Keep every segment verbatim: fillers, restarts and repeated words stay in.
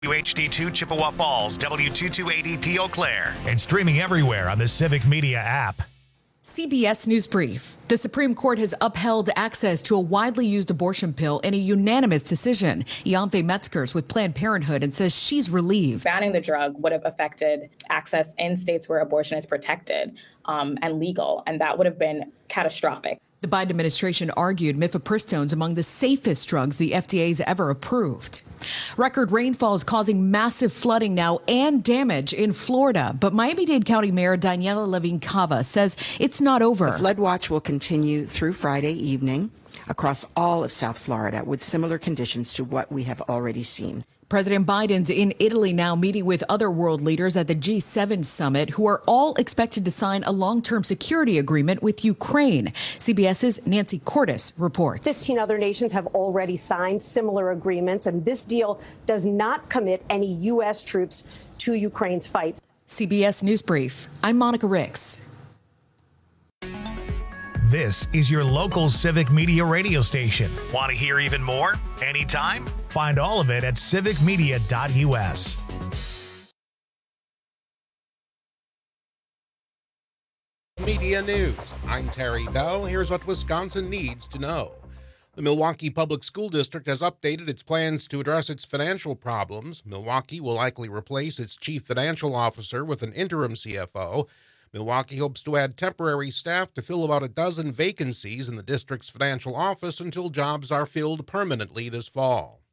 W H D two Chippewa Falls, W two two eighty P Eau Claire, and streaming everywhere on the Civic Media app. C B S News Brief. The Supreme Court has upheld access to a widely used abortion pill in a unanimous decision. Ianthe Metzgers with Planned Parenthood and says she's relieved. Banning the drug would have affected access in states where abortion is protected um, and legal, and that would have been catastrophic. The Biden administration argued mifepristone is among the safest drugs the F D A has ever approved. Record rainfall is causing massive flooding now and damage in Florida. But Miami-Dade County Mayor Daniela Levine Cava says it's not over. The flood watch will continue through Friday evening across all of South Florida with similar conditions to what we have already seen. President Biden's in Italy now meeting with other world leaders at the G seven summit who are all expected to sign a long-term security agreement with Ukraine. CBS's Nancy Cordes reports. fifteen other nations have already signed similar agreements, and this deal does not commit any U S troops to Ukraine's fight. C B S News Brief. I'm Monica Ricks. This is your local Civic Media radio station. Want to hear even more? Anytime? Find all of it at civic media dot U S. Media News. I'm Terry Bell. Here's what Wisconsin needs to know. The Milwaukee Public School District has updated its plans to address its financial problems. Milwaukee will likely replace its chief financial officer with an interim C F O. Milwaukee hopes to add temporary staff to fill about a dozen vacancies in the district's financial office until jobs are filled permanently this fall.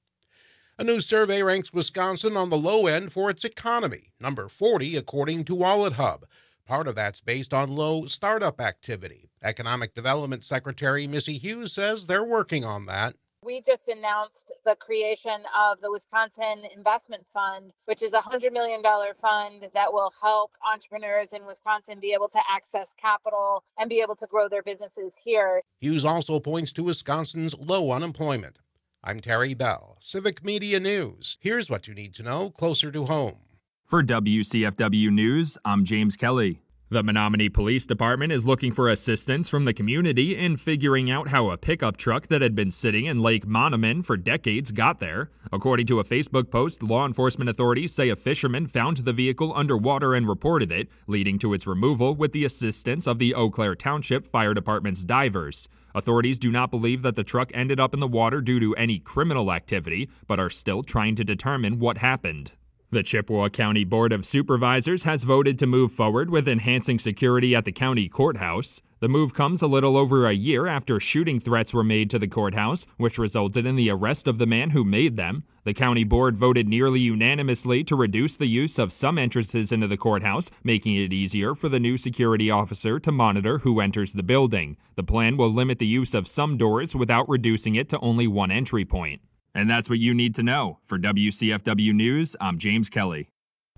A new survey ranks Wisconsin on the low end for its economy, number forty according to WalletHub. Part of that's based on low startup activity. Economic Development Secretary Missy Hughes says they're working on that. We just announced the creation of the Wisconsin Investment Fund, which is a one hundred million dollars fund that will help entrepreneurs in Wisconsin be able to access capital and be able to grow their businesses here. Hughes also points to Wisconsin's low unemployment. I'm Terry Bell, Civic Media News. Here's what you need to know closer to home. For W C F W News, I'm James Kelly. The Menominee Police Department is looking for assistance from the community in figuring out how a pickup truck that had been sitting in Lake Monoman for decades got there. According to a Facebook post, law enforcement authorities say a fisherman found the vehicle underwater and reported it, leading to its removal with the assistance of the Eau Claire Township Fire Department's divers. Authorities do not believe that the truck ended up in the water due to any criminal activity, but are still trying to determine what happened. The Chippewa County Board of Supervisors has voted to move forward with enhancing security at the county courthouse. The move comes a little over a year after shooting threats were made to the courthouse, which resulted in the arrest of the man who made them. The county board voted nearly unanimously to reduce the use of some entrances into the courthouse, making it easier for the new security officer to monitor who enters the building. The plan will limit the use of some doors without reducing it to only one entry point. And that's what you need to know. For W C F W News, I'm James Kelly.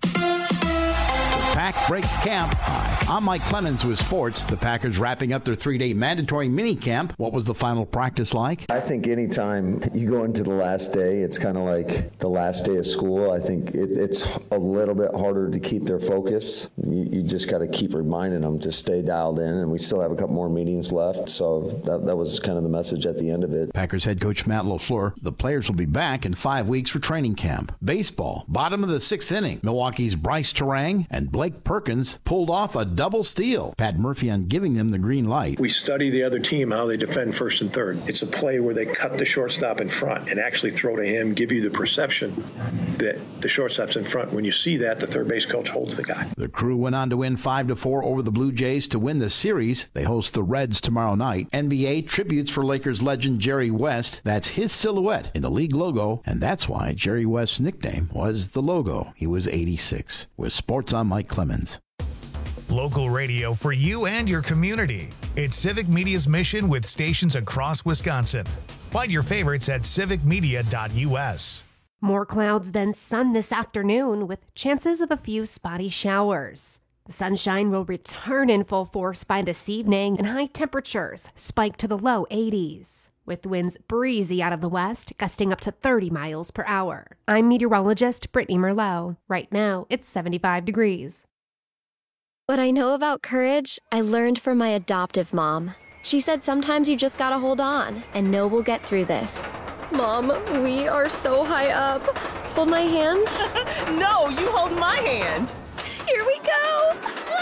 Pack breaks camp. Hi, I'm Mike Clemens with sports. The Packers wrapping up their three-day mandatory mini camp. What was the final practice like? I think anytime you go into the last day, it's kind of like the last day of school. I think it, it's a little bit harder to keep their focus. You, you just got to keep reminding them to stay dialed in, and we still have a couple more meetings left, so that, that was kind of the message at the end of it. Packers head coach Matt LaFleur. The players will be back in five weeks for training camp. Baseball, bottom of the sixth inning. Milwaukee's Bryce Terang and Blake Perkins pulled off a double steal. Pat Murphy on giving them the green light. We study the other team, how they defend first and third. It's a play where they cut the shortstop in front and actually throw to him, give you the perception that the shortstop's in front. When you see that, the third base coach holds the guy. The Crew went on to win five to four over the Blue Jays to win the series. They host the Reds tomorrow night. N B A tributes for Lakers legend Jerry West. That's his silhouette in the league logo, and that's why Jerry West's nickname was the logo. He was eighty-six. With sports, I'm Mike Clemens. Local radio for you and your community. It's Civic Media's mission with stations across Wisconsin. Find your favorites at civic media dot U S. More clouds than sun this afternoon with chances of a few spotty showers. The sunshine will return in full force by this evening, and high temperatures spike to the low eighties. With winds breezy out of the west, gusting up to thirty miles per hour. I'm meteorologist Brittany Merlot. Right now, it's seventy-five degrees. What I know about courage, I learned from my adoptive mom. She said sometimes you just gotta hold on and know we'll get through this. Mom, we are so high up. Hold my hand. No, you hold my hand. Here we go.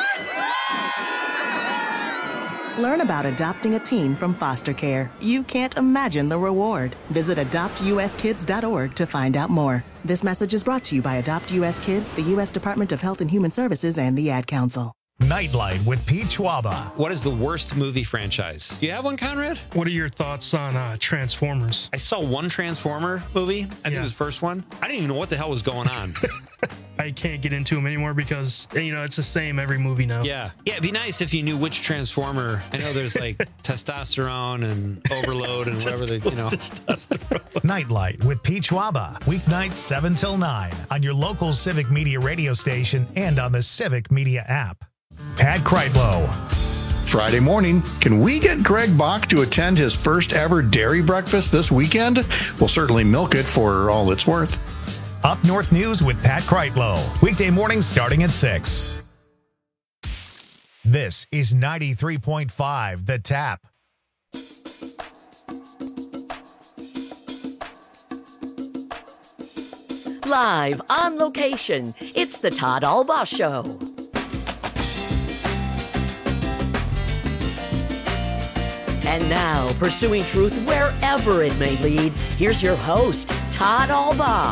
Learn about adopting a teen from foster care. You can't imagine the reward. Visit adopt u s kids dot org to find out more. This message is brought to you by Adopt U S Kids, the U S Department of Health and Human Services, and the Ad Council. Nightlight with Pete Schwaba. What is the worst movie franchise? Do you have one, Conrad? What are your thoughts on uh, Transformers? I saw one Transformer movie. I think Yeah. it was the first one. I didn't even know what the hell was going on. I can't get into them anymore because, you know, it's the same every movie now. Yeah. Yeah, it'd be nice if you knew which Transformer. I know there's like testosterone and overload and whatever they, you know. Nightlight with Pete Schwaba. Weeknights seven till nine on your local Civic Media radio station and on the Civic Media app. Pat Kreitlow. Friday morning, can we get Greg Bach to attend his first ever dairy breakfast this weekend? We'll certainly milk it for all it's worth. Up North News with Pat Kreitlow. Weekday mornings starting at six. This is ninety-three point five The Tap. Live on location, it's the Todd Albaugh Show. And now, pursuing truth wherever it may lead, here's your host, Todd Albaugh.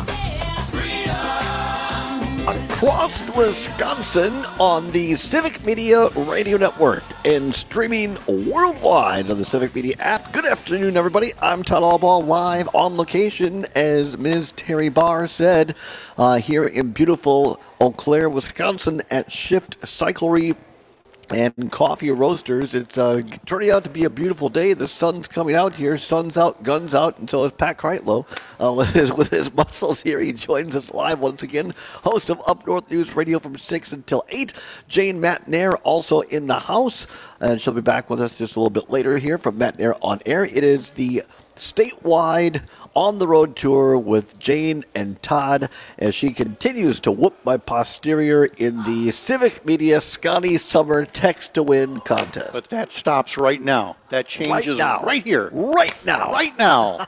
Across Wisconsin on the Civic Media Radio Network and streaming worldwide on the Civic Media app. Good afternoon, everybody. I'm Todd Albaugh, live on location, as Miz Terry Barr said, uh, here in beautiful Eau Claire, Wisconsin at Shift Cyclery and Coffee Roasters. It's uh, turning out to be a beautiful day. The sun's coming out here. Sun's out, guns out, and so is Pat Kreitlow uh, with, his, with his muscles here. He joins us live once again. Host of Up North News Radio from six until eight. Jane Matnair also in the house, and she'll be back with us just a little bit later here from Matnair on Air. It is the statewide on-the-road tour with Jane and Todd as she continues to whoop my posterior in the Civic Media Scotty Summer Text-to-Win contest. But that stops right now. That changes Right now. right here. Right now. Right now.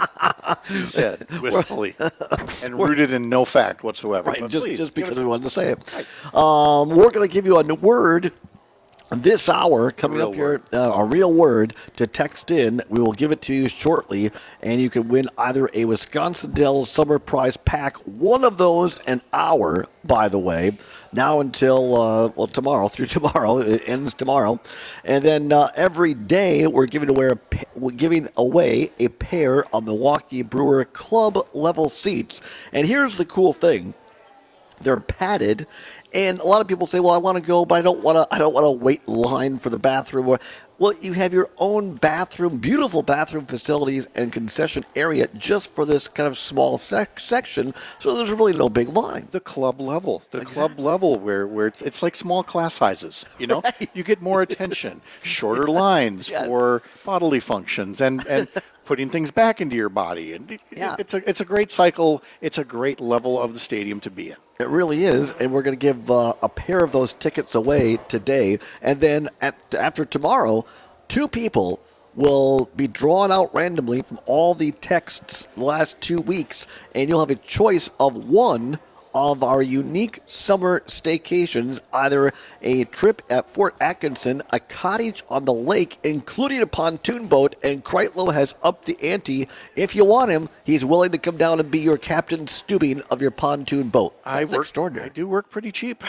He said wistfully and rooted in no fact whatsoever. Right, But just, please, just give because it- we wanted to say it. Um, we're going to give you a word this hour coming Real up here, uh, a real word to text in. We will give it to you shortly, and you can win either a Wisconsin Dells Summer Prize Pack, one of those an hour, by the way, now until, uh, well, tomorrow, through tomorrow. It ends tomorrow. And then uh, every day we're giving away, a, pa- we're giving away a pair of Milwaukee Brewer Club level seats. And here's the cool thing. They're padded, and a lot of people say, "Well, I want to go, but I don't want to. I don't want to wait in line for the bathroom." Or, well, you have your own bathroom, beautiful bathroom facilities and concession area just for this kind of small sec- section. So there's really no big line. The club level, the club level, where where it's, it's like small class sizes. You know, you get more attention, shorter lines Yes. for bodily functions, and and. putting things back into your body, and it, Yeah. it's a it's a great cycle. It's a great level of the stadium to be in. It really is, and we're going to give uh, a pair of those tickets away today, and then at, after tomorrow, two people will be drawn out randomly from all the texts the last two weeks, and you'll have a choice of one of our unique summer staycations, either a trip at Fort Atkinson, a cottage on the lake, including a pontoon boat, and Kreitlow has upped the ante. If you want him, he's willing to come down and be your Captain Stubing of your pontoon boat. I That's work extraordinary. I do work pretty cheap.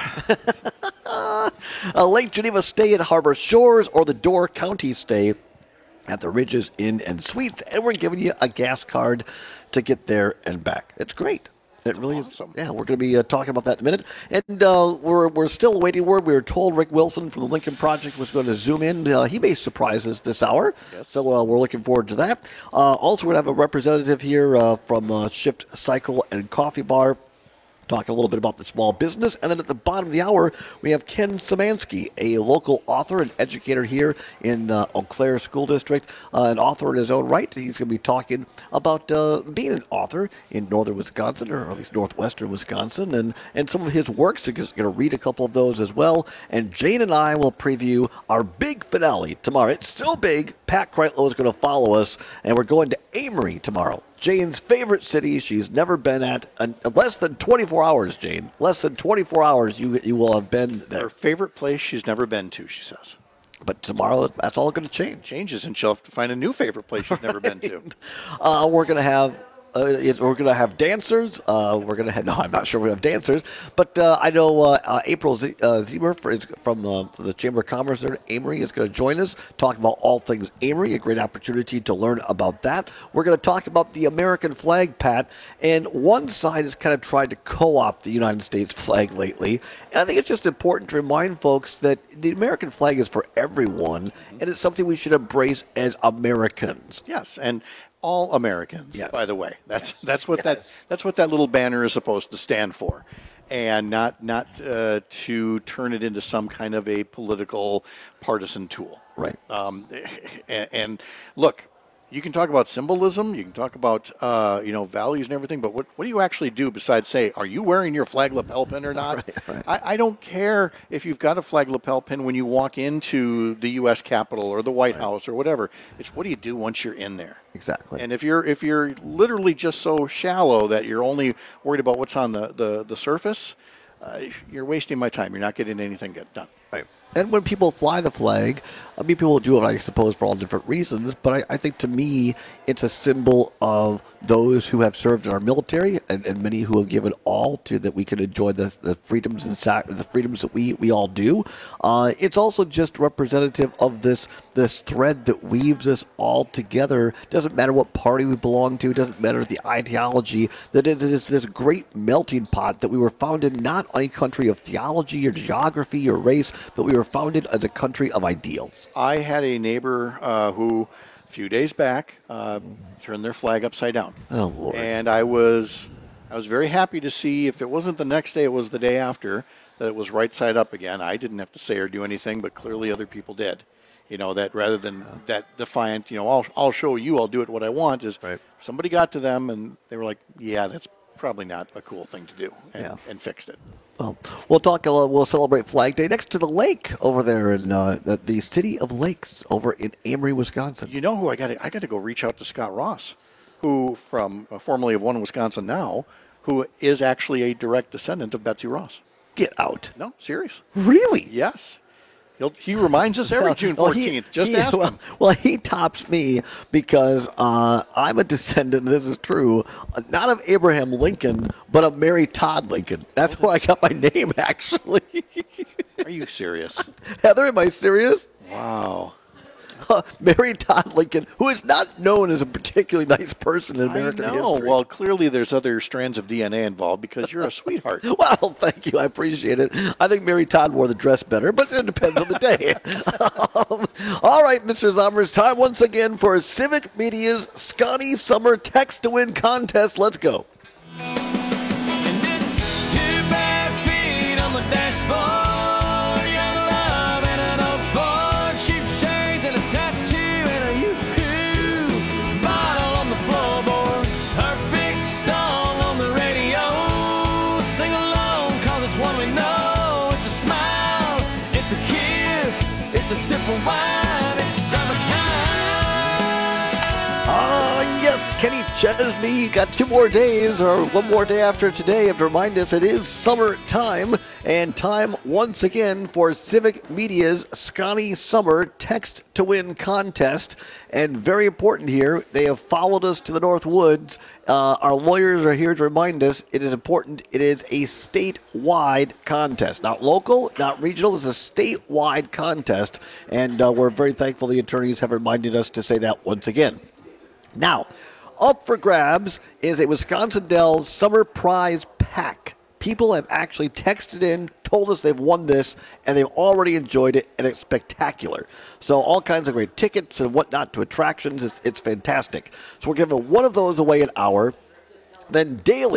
A Lake Geneva stay at Harbor Shores or the Door County stay at the Ridges Inn and Suites, and we're giving you a gas card to get there and back. It's great. It really awesome. is. Yeah, we're going to be uh, talking about that in a minute. And uh, we're we're still awaiting word. We were told Rick Wilson from the Lincoln Project was going to zoom in. Uh, he may surprise us this hour. Yes. So uh, we're looking forward to that. Uh, also, we're going to have a representative here uh, from uh, Shift Cycle and Coffee Bar, talking a little bit about the small business. And then at the bottom of the hour, we have Ken Szymanski, a local author and educator here in the Eau Claire School District, uh, an author in his own right. He's going to be talking about uh, being an author in northern Wisconsin, or at least northwestern Wisconsin, and, and some of his works. He's going to read a couple of those as well. And Jane and I will preview our big finale tomorrow. It's so big, Pat Kreitlow is going to follow us, and we're going to Amory tomorrow. Jane's favorite city she's never been at. In less than twenty-four hours, Jane. Less than twenty-four hours, you you will have been there. Her favorite place she's never been to, she says. But tomorrow, that's all going to change. Changes, and she'll have to find a new favorite place she's never been to. Uh, we're going to have uh, it's, we're going to have dancers. Uh, we're going to have no, I'm not sure we're going to have dancers, but uh, I know uh, uh, April Z- uh, Ziemer for, from uh, the Chamber of Commerce there at Amory is going to join us, talk about all things Amory. A great opportunity to learn about that. We're going to talk about the American flag, Pat, and one side has kind of tried to co-opt the United States flag lately. And I think it's just important to remind folks that the American flag is for everyone, and it's something we should embrace as Americans. Yes, and all Americans, yes. by the way. That's that's what Yes. that that's what that little banner is supposed to stand for, and not not uh, to turn it into some kind of a political partisan tool. Right. Um, and, and look, you can talk about symbolism, you can talk about uh, you know values and everything, but what, what do you actually do besides say, are you wearing your flag lapel pin or not? Right, right. I, I don't care if you've got a flag lapel pin when you walk into the U S Capitol or the White right. House or whatever. It's what do you do once you're in there? Exactly. And if you're if you're literally just so shallow that you're only worried about what's on the, the, the surface, uh, you're wasting my time. You're not getting anything get done. Right. And when people fly the flag, I mean, people do it, I suppose, for all different reasons. But I, I think, to me, it's a symbol of those who have served in our military, and, and many who have given all to that we can enjoy the, the freedoms and sac- the freedoms that we, we all do. Uh, it's also just representative of this this thread that weaves us all together. Doesn't matter what party we belong to. Doesn't matter the ideology. That it is this great melting pot that we were founded not on a country of theology or geography or race, but we were founded as a country of ideals. I had a neighbor uh, who, a few days back, uh, turned their flag upside down. Oh, Lord. And I was, I was very happy to see, if it wasn't the next day, it was the day after, that it was right side up again. I didn't have to say or do anything, but clearly other people did. You know, that rather than that defiant, you know, I'll, I'll show you, I'll do it what I want, is right. Somebody got to them and they were like, yeah, that's probably not a cool thing to do, and, yeah. and fixed it. Well, we'll talk. Uh, we'll celebrate Flag Day next to the lake over there in uh, the, the city of lakes over in Amory, Wisconsin. You know who I got? I got to go reach out to Scott Ross, who from uh, formerly of One Wisconsin Now, who is actually a direct descendant of Betsy Ross. Get out! No, serious. Really? Yes. He'll, he reminds us every June fourteenth. Well, he, Just he, ask well, him. Well, he tops me because uh, I'm a descendant, and this is true, not of Abraham Lincoln, but of Mary Todd Lincoln. That's where I got my name, actually. Are you serious? Heather, am I serious? Wow. Uh, Mary Todd Lincoln, who is not known as a particularly nice person in American I know. history. Well, clearly there's other strands of D N A involved because you're a sweetheart. Well, thank you. I appreciate it. I think Mary Todd wore the dress better, but it depends on the day. um, all right, Mister Zomer, it's time once again for Civic Media's Scotty Summer Text to Win contest. Let's go. And it's two bare feet on the dashboard. A sip of wine, it's summertime. Ah, yes, Kenny Chesney got two more days, or one more day after today, to remind us it is summertime, and time once again for Civic Media's Scotty Summer Text to Win contest. And very important here, they have followed us to the North Woods. Uh, our lawyers are here to remind us it is important. It is a statewide contest, not local, not regional. It's a statewide contest, and uh, we're very thankful the attorneys have reminded us to say that once again. Now, up for grabs is a Wisconsin Dells Summer Prize Pack. People have actually texted in, told us they've won this, and they've already enjoyed it, and it's spectacular. So all kinds of great tickets and whatnot to attractions. It's, it's fantastic. So we're giving one of those away an hour. Then daily,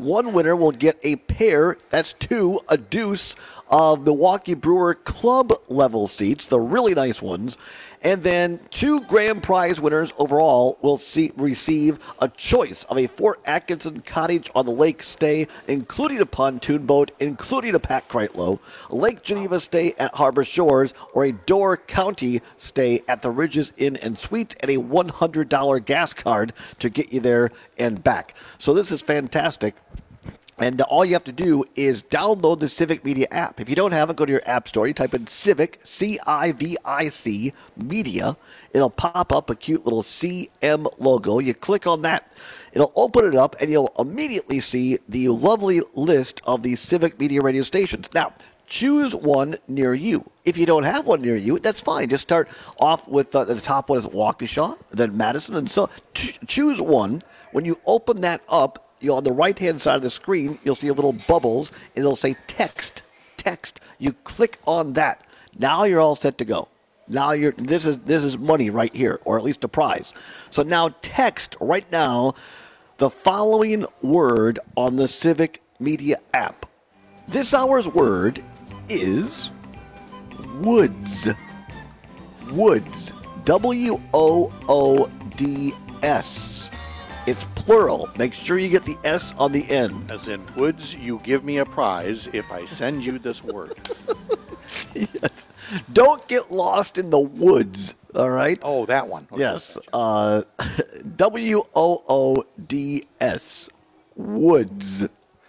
One winner will get a pair, that's two, a deuce of Milwaukee Brewer club level seats, the really nice ones. And then two grand prize winners overall will see, receive a choice of a Fort Atkinson cottage on the lake stay, including a pontoon boat, including a Pat Kreitlow, a Lake Geneva stay at Harbor Shores, or a Door County stay at the Ridges Inn and Suites, and a one hundred dollars gas card to get you there and back. So this is fantastic. And all you have to do is download the Civic Media app. If you don't have it, go to your app store. You type in Civic, C I V I C, Media. It'll pop up a cute little C M logo. You click on that. It'll open it up, and you'll immediately see the lovely list of the Civic Media radio stations. Now, choose one near you. If you don't have one near you, that's fine. Just start off with uh, the top one is Waukesha, then Madison, and so ch- choose one. When you open that up, you on the right-hand side of the screen, you'll see a little bubbles, and it'll say text. Text. You click on that. Now you're all set to go. Now you're this is this is money right here, or at least a prize. So now text right now the following word on the Civic Media app. This hour's word is woods. Woods. W O O D S. It's plural. Make sure you get the S on the end. As in, woods, you give me a prize if I send you this word. Yes. Don't get lost in the woods, all right? Oh, that one. Okay. Yes. Uh, W O O D S. Woods.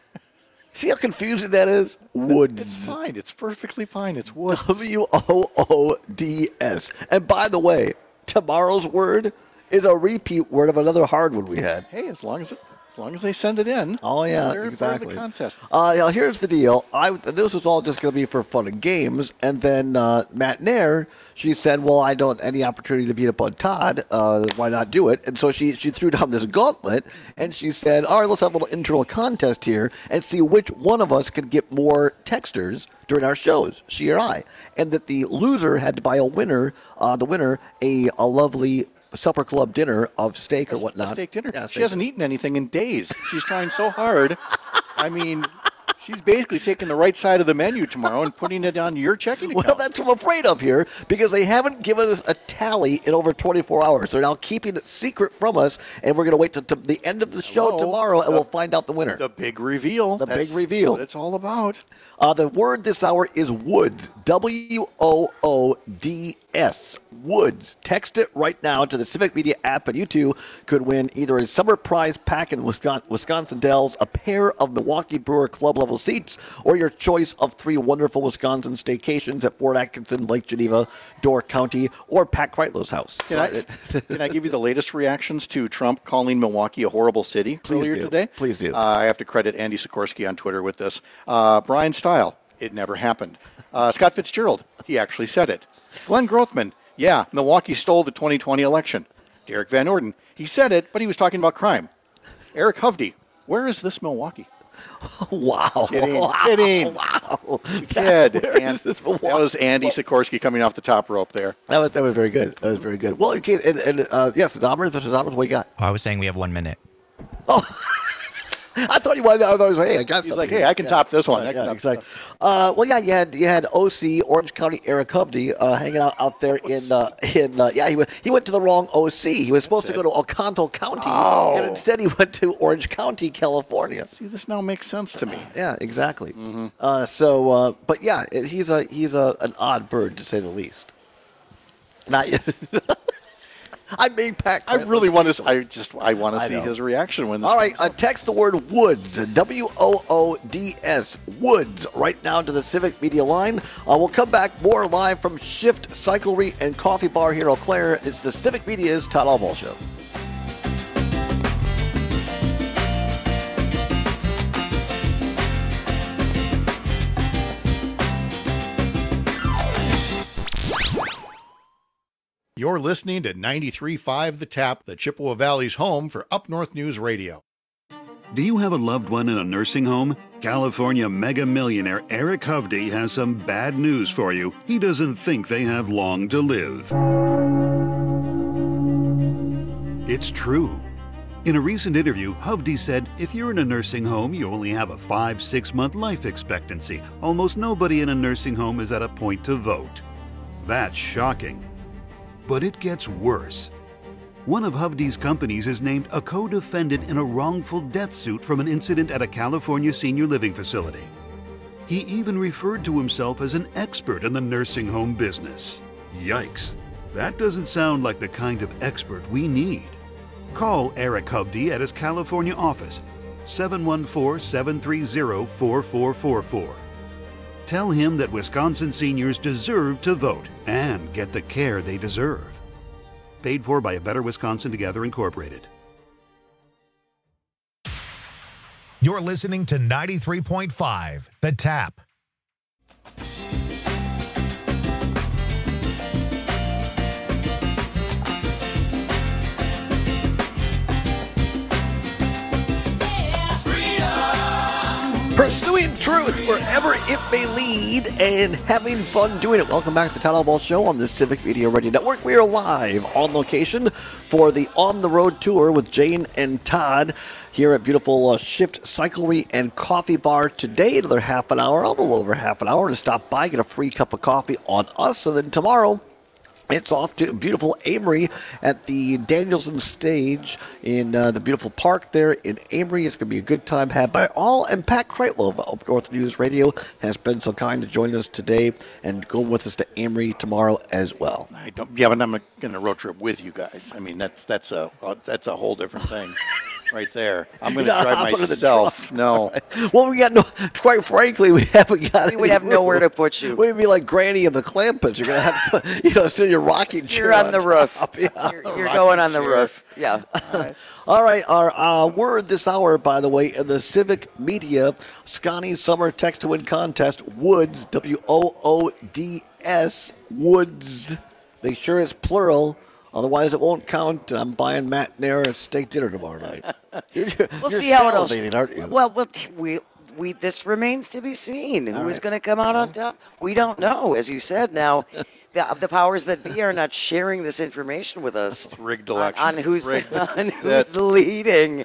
See how confusing that is? Woods. It's fine. It's perfectly fine. It's woods. W O O D S. And by the way, tomorrow's word is a repeat word of another hard one we had. Hey, as long as it, as long as they send it in. Oh yeah, they're exactly. part of the contest. Uh, now here's the deal. I this was all just going to be for fun and games, and then uh, Matt Nair, she said, "Well, I don't any opportunity to beat up on Todd. Uh, why not do it?" And so she she threw down this gauntlet, and she said, "All right, let's have a little internal contest here and see which one of us can get more texters during our shows, she or I." And that the loser had to buy a winner, uh, the winner, a a lovely supper club dinner of steak or whatnot. A steak dinner. Yeah, she steak hasn't dinner. eaten anything in days. She's trying so hard. I mean, she's basically taking the right side of the menu tomorrow and putting it on your checking account. Well, that's what I'm afraid of here, because they haven't given us a tally in over twenty-four hours. They're now keeping it secret from us, and we're going to wait till the end of the show Hello. tomorrow, and The- we'll find out the winner. The big reveal. The That's big reveal. what it's all about. Uh, the word this hour is woods. W O O D S. Woods. Text it right now to the Civic Media app, and you too could win either a summer prize pack in Wisconsin, Wisconsin Dells, a pair of Milwaukee Brewer club level seats, or your choice of three wonderful Wisconsin staycations at Fort Atkinson, Lake Geneva, Door County, or Pat Kreitlow's house. Can, I, can I give you the latest reactions to Trump calling Milwaukee a horrible city Please earlier do. today? Please do. Uh, I have to credit Andy Sikorsky on Twitter with this. Uh, Brian Stile, it never happened. Uh, Scott Fitzgerald, he actually said it. Glenn Grothman, yeah, Milwaukee stole the twenty twenty election. Derek Van Orden, he said it, but he was talking about crime. Eric Hovde, where is this Milwaukee? Wow. Kidding. Wow. Kidding. Wow. Kid. Where And is this Milwaukee? that was Andy Sikorsky coming off the top rope there. That was, that was very good. That was very good. Well, okay, and, and uh, yes, Zommers, Mister Zommers, what you got? Oh, I was saying we have one minute. I thought you wanted. I thought he was like, hey, I got He's something. like, hey, I can top this one. Yeah, I can yeah, top exactly. Uh, well, yeah, you had you had O C Orange County Eric Hovde uh, hanging out out there in uh, in uh, yeah he went he went to the wrong O C. He was supposed to go to Oconto County, Oh. and instead he went to Orange County, California. See, this now makes sense to me. Yeah, exactly. Uh, so, uh, but yeah, it- he's a he's a an odd bird to say the least. Not yet. I made Pat. I really want to. I just. I want to I see know. his reaction when. This All right, uh, text the word woods, W O O D S, woods, right now to the Civic Media line. Uh, we'll come back more live from Shift Cyclery and Coffee Bar here in Eau Claire. It's the Civic Media's Todd Albaugh Show. You're listening to ninety-three point five The Tap, the Chippewa Valley's home for Up North News Radio. Do you have a loved one in a nursing home? California mega millionaire Eric Hovde has some bad news for you. He doesn't think they have long to live. It's true. In a recent interview, Hovde said, if you're in a nursing home, you only have a five, six month life expectancy. Almost nobody in a nursing home is at a point to vote. That's shocking. But it gets worse. One of Hovde's companies is named a co-defendant in a wrongful death suit from an incident at a California senior living facility. He even referred to himself as an expert in the nursing home business. Yikes. That doesn't sound like the kind of expert we need. Call Eric Hovde at his California office, seven one four, seven three zero, four four four four. Tell him that Wisconsin seniors deserve to vote and get the care they deserve. Paid for by A Better Wisconsin Together Incorporated. You're listening to ninety-three point five, The Tap. Pursuing truth wherever it may lead and having fun doing it. Welcome back to the Todd Ball Show on the Civic Media Radio Network. We are live on location for the On the Road tour with Jane and Todd here at beautiful uh, Shift Cyclery and Coffee Bar today. Another half an hour, a little over half an hour to stop by, get a free cup of coffee on us. And then tomorrow, it's off to beautiful Amory at the Danielson stage in uh, the beautiful park there in Amory. It's going to be a good time had by all. And Pat Kreitlow of Up North News Radio has been so kind to join us today and go with us to Amory tomorrow as well. I don't, yeah, but I'm not going to road trip with you guys. I mean, that's that's a that's a whole different thing. Right there. I'm going to No, drive I'm gonna myself. drive. No. Well, we got no, quite frankly, we haven't got We would have any nowhere room. to put you. We'd be like Granny of the Clampets. You're going to have to put, you know, sit in your rocking chair. You're on the roof. top. Yeah. You're, you're going on the roof. Yeah. All right. All right, our uh, word this hour, by the way, in the Civic Media Scotty Summer Text to Win Contest, Woods, W O O D S, Woods. Make sure it's plural. Otherwise, it won't count. I'm buying Matt Nair a steak dinner tomorrow night. You're, We'll you're see how it all. salivating, aren't you? Well, well, we we this remains to be seen. Who All is right. going to come out on top? We don't know. As you said, now the, the powers that be are not sharing this information with us. It's rigged on, election. on who's Rigged. on That's who's leading.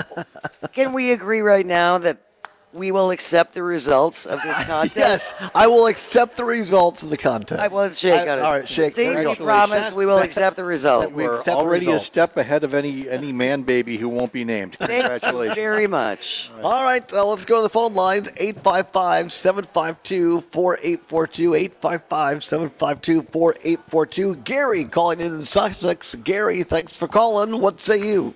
Can we agree right now that we will accept the results of this contest? Yes, I will accept the results of the contest. I will shake I- on it. All right, shake. See, There you we go. promise we will accept the result. We We're accept the already a results. step ahead of any any man baby who won't be named. Thank you Congratulations. very much. All right, uh, let's go to the phone lines. eight five five, seven five two, four eight four two, eight five five, seven five two, four eight four two. Gary calling in in Sussex. Gary, thanks for calling. What say you?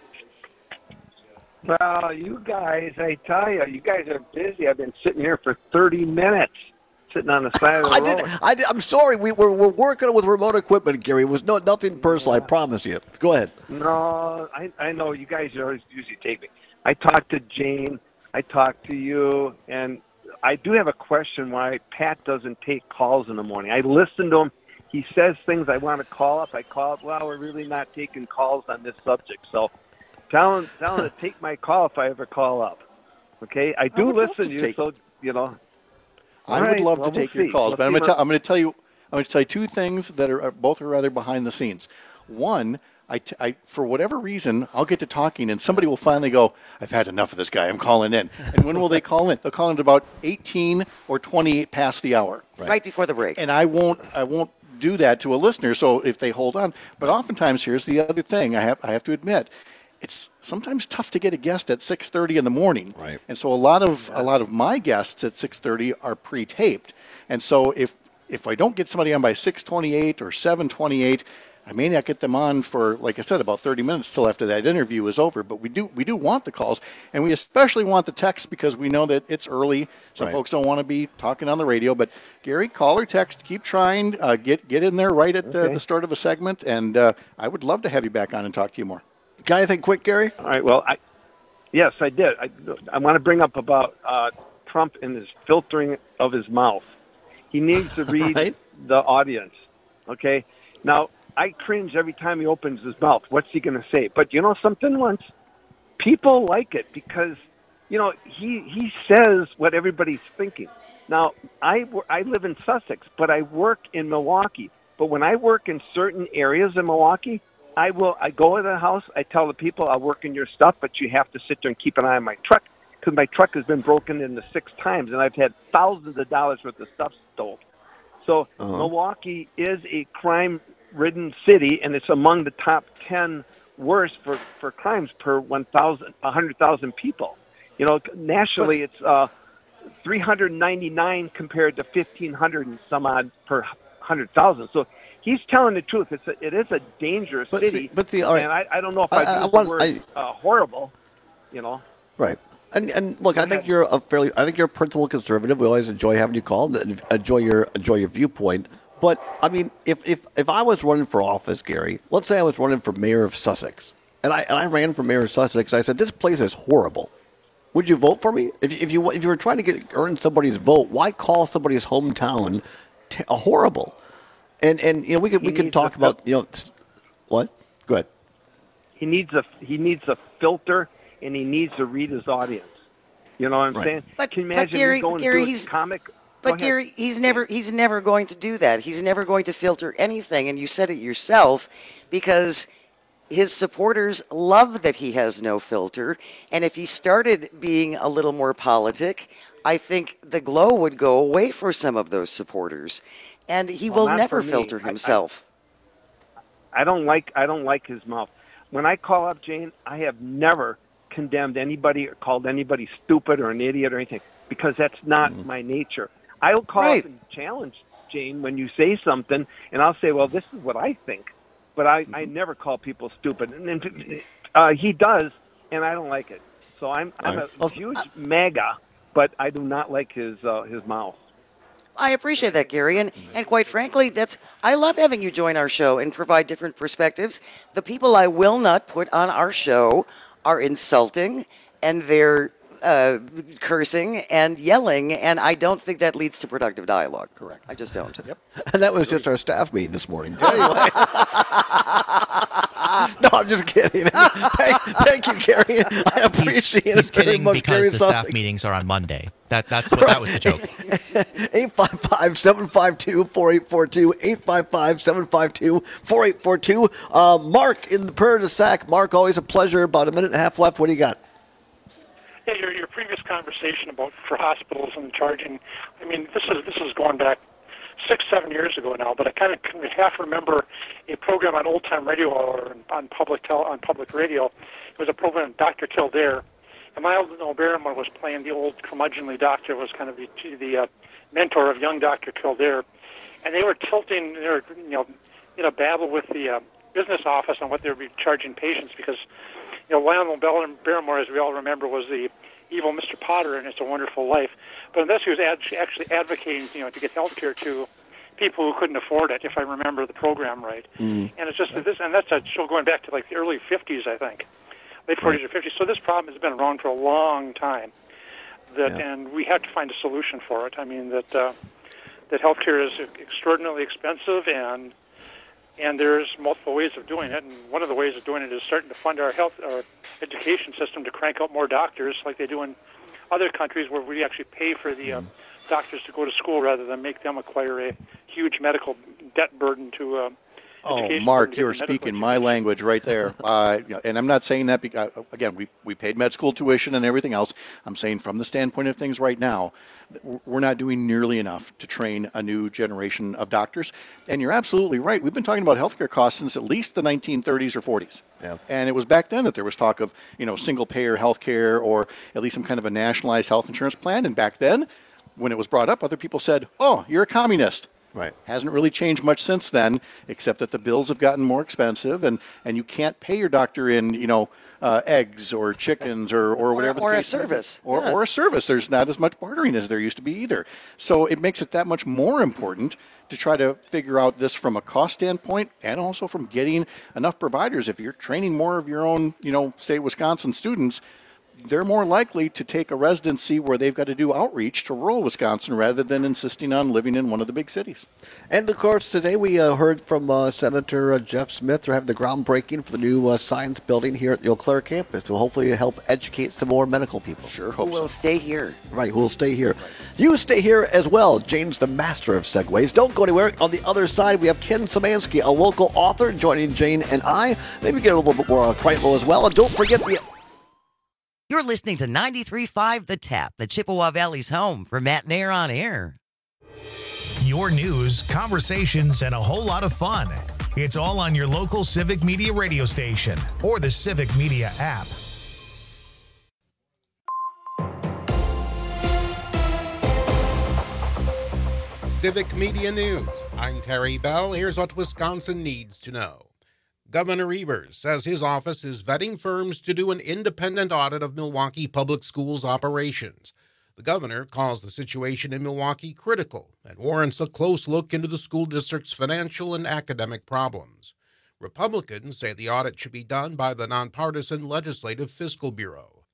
Well, you guys, I tell you, you guys are busy. I've been sitting here for thirty minutes, sitting on the side of the I road. did. I did. I'm sorry. We, we're, we're working with remote equipment, Gary. It was no nothing personal. I promise you. Go ahead. No, I, I know you guys always usually take me. I talked to Jane. I talked to you, and I do have a question why Pat doesn't take calls in the morning. I listen to him. He says things I want to call up. I call up. Well, we're really not taking calls on this subject, so tell him, tell him to take my call if I ever call up. Okay, I do would love listen to to you, take- so you know. I All would right, love well, to take we'll your see. calls, Let's but I'm see going to what- tell I'm going to tell you I'm going to tell you two things that are, are both are rather behind the scenes. One, I, t- I for whatever reason I'll get to talking and somebody will finally go, I've had enough of this guy. I'm calling in. And when will they call in? They'll call in at about eighteen or twenty-eight past the hour. Right before the break. And I won't I won't do that to a listener. So if they hold on, but oftentimes here's the other thing I have I have to admit. It's sometimes tough to get a guest at six thirty in the morning. Right. And so a lot of a lot of my guests at six thirty are pre-taped. And so if if I don't get somebody on by six twenty-eight or seven twenty-eight, I may not get them on for, like I said, about thirty minutes till after that interview is over. But we do we do want the calls, and we especially want the texts because we know that it's early. Some Right. folks don't want to be talking on the radio. But Gary, call or text, keep trying, uh, get get in there right at Okay. uh, the start of a segment, and uh, I would love to have you back on and talk to you more. Got anything quick, Gary? All right. Well, I yes, I did. I, I want to bring up about uh, Trump and his filtering of his mouth. He needs to read Right. the audience. Okay. Now, I cringe every time he opens his mouth. What's he going to say? But you know something? Once people like it because you know he he says what everybody's thinking. Now, I wo- I live in Sussex, but I work in Milwaukee. But when I work in certain areas in Milwaukee, I will. I go to the house. I tell the people I'll work in your stuff, but you have to sit there and keep an eye on my truck because my truck has been broken into six times, and I've had thousands of dollars worth of stuff stolen. So Uh-huh. Milwaukee is a crime-ridden city, and it's among the top ten worst for, for crimes per one thousand, one hundred thousand people. You know, nationally, it's uh, three hundred ninety-nine compared to fifteen hundred and some odd per one hundred thousand. So he's telling the truth. It's a, it is a dangerous But city. see- but see, all right. And I, I don't know if I- I, I use want- the word I- uh, horrible, you know. Right. And and look, I think you're a fairly, I think you're a principled conservative. We always enjoy having you call, and enjoy your enjoy your viewpoint. But I mean, if if if I was running for office, Gary, let's say I was running for mayor of Sussex, and I and I ran for mayor of Sussex, I said this place is horrible. Would you vote for me? If if you if you were trying to get earn somebody's vote, why call somebody's hometown t- horrible? And and you know we could He we could needs talk a- about you know what? Go ahead. He needs a he needs a filter, and he needs to read his audience. You know what I'm Right. saying? But- Can you but imagine Gary- me going Gary, to a he's- comic? Go But ahead. Gary, he's never he's never going to do that. He's never going to filter anything, and you said it yourself, because his supporters love that he has no filter. And if he started being a little more politic, I think the glow would go away for some of those supporters, and he Well, will not never for me. filter I- I- himself. I don't like I don't like his mouth. When I call up Jane, I have never condemned anybody or called anybody stupid or an idiot or anything, because that's not Mm-hmm. my nature. I'll call Right. up and challenge Jane when you say something, and I'll say, well, this is what I think. But I, I Mm-hmm. never call people stupid. And then uh, he does, and I don't like it. So I'm, I'm All a huge MAGA, but I do not like his uh, his mouth. I appreciate that, Gary, and, and quite frankly, that's I love having you join our show and provide different perspectives. The people I will not put on our show are insulting, and they're uh, cursing and yelling, and I don't think that leads to productive dialogue. Correct. I just don't. Yep. And that was just our staff meeting this morning. Anyway. No, I'm just kidding. thank, thank you, Gary. I appreciate He's it very kidding much. because Gary the staff Sussex. meetings are on Monday. That that's what that was the joke. eight five five, seven five two, four eight four two, eight five five, seven five two, four eight four two. Uh, Mark in the Prairie du Sac. Mark, always a pleasure. About a minute and a half left. What do you got? Yeah, your your previous conversation about for hospitals and charging. I mean, this is this is going back six, seven years ago now. But I kind of can half remember a program on old time radio or on public tel- on public radio. It was a program, Doctor Kildare, and Miles Barrymore was playing the old curmudgeonly doctor. Was kind of the the uh, mentor of young Doctor Kildare, and they were tilting. They were you know in a battle with the uh, business office on what they would be charging patients because. You know, Lionel Barrymore, as we all remember, was the evil Mister Potter in It's a Wonderful Life. But in this, he was ad- actually advocating, you know, to get health care to people who couldn't afford it, if I remember the program right. Mm. And it's just that this, and that's a show going back to like the early fifties, I think, late forties or fifties. So this problem has been around for a long time. That, Yeah. and we have to find a solution for it. I mean that uh, that health care is extraordinarily expensive and. And there's multiple ways of doing it, and one of the ways of doing it is starting to fund our health, our education system to crank out more doctors, like they do in other countries, where we actually pay for the uh, doctors to go to school rather than make them acquire a huge medical debt burden to. Uh, Oh, education Mark, burden to you're get medical speaking my language right there. Uh, you know, and I'm not saying that because, again, we, we paid med school tuition and everything else. I'm saying from the standpoint of things right now, we're not doing nearly enough to train a new generation of doctors. And you're absolutely right. We've been talking about healthcare costs since at least the nineteen thirties or forties. Yeah. And it was back then that there was talk of, you know, single payer healthcare or at least some kind of a nationalized health insurance plan. And back then, when it was brought up, other people said, oh, you're a communist. Right. Hasn't really changed much since then, except that the bills have gotten more expensive, and, and you can't pay your doctor in, you know, uh, eggs or chickens or, or whatever. or the a case may be. service. Or, Yeah. or a service. There's not as much bartering as there used to be either. So it makes it that much more important to try to figure out this from a cost standpoint and also from getting enough providers. If you're training more of your own, you know, say Wisconsin students, they're more likely to take a residency where they've got to do outreach to rural Wisconsin rather than insisting on living in one of the big cities. And, of course, today we uh, heard from uh, Senator uh, Jeff Smith. They're having the groundbreaking for the new uh, science building here at the Eau Claire campus to hopefully help educate some more medical people. Sure, Who will stay here. Right, who will stay here. You stay here as well. James, the master of segues. Don't go anywhere. On the other side, we have Ken Szymanski, a local author, joining Jane and I. Maybe get a little bit more uh, Kreitlow as well. And don't forget the... You're listening to ninety-three point five The Tap, the Chippewa Valley's home for Matt and Air on Air. Your news, conversations, and a whole lot of fun. It's all on your local Civic Media radio station or the Civic Media app. Civic Media News. I'm Terry Bell. Here's what Wisconsin needs to know. Governor Evers says his office is vetting firms to do an independent audit of Milwaukee Public Schools operations. The governor calls the situation in Milwaukee critical and warrants a close look into the school district's financial and academic problems. Republicans say the audit should be done by the nonpartisan Legislative Fiscal Bureau.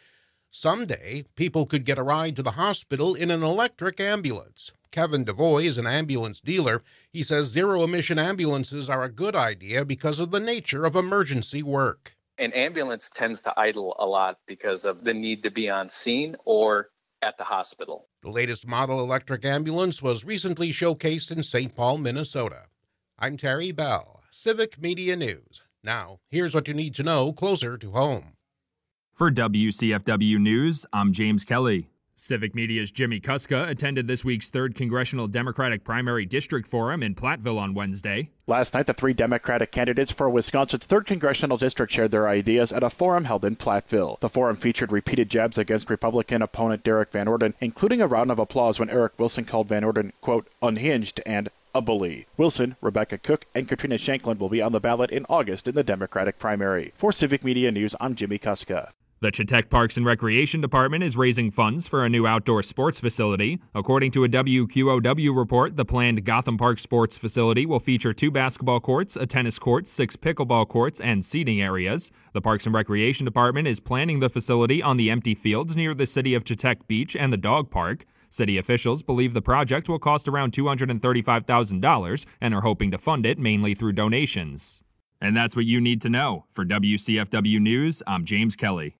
Someday, people could get a ride to the hospital in an electric ambulance. Kevin DeVoy is an ambulance dealer. He says zero-emission ambulances are a good idea because of the nature of emergency work. An ambulance tends to idle a lot because of the need to be on scene or at the hospital. The latest model electric ambulance was recently showcased in Saint Paul, Minnesota. I'm Terry Bell, Civic Media News. Now, here's what you need to know closer to home. For W C F W News, I'm James Kelly. Civic Media's Jimmy Kuska attended this week's third Congressional Democratic Primary District Forum in Platteville on Wednesday. Last night, the three Democratic candidates for Wisconsin's third Congressional District shared their ideas at a forum held in Platteville. The forum featured repeated jabs against Republican opponent Derek Van Orden, including a round of applause when Eric Wilson called Van Orden, quote, unhinged and a bully. Wilson, Rebecca Cook, and Katrina Shanklin will be on the ballot in August in the Democratic primary. For Civic Media News, I'm Jimmy Kuska. The Chetek Parks and Recreation Department is raising funds for a new outdoor sports facility. According to a W Q O W report, the planned Gotham Park Sports Facility will feature two basketball courts, a tennis court, six pickleball courts, and seating areas. The Parks and Recreation Department is planning the facility on the empty fields near the city of Chetek Beach and the dog park. City officials believe the project will cost around two hundred thirty-five thousand dollars and are hoping to fund it mainly through donations. And that's what you need to know. For W C F W News, I'm James Kelly.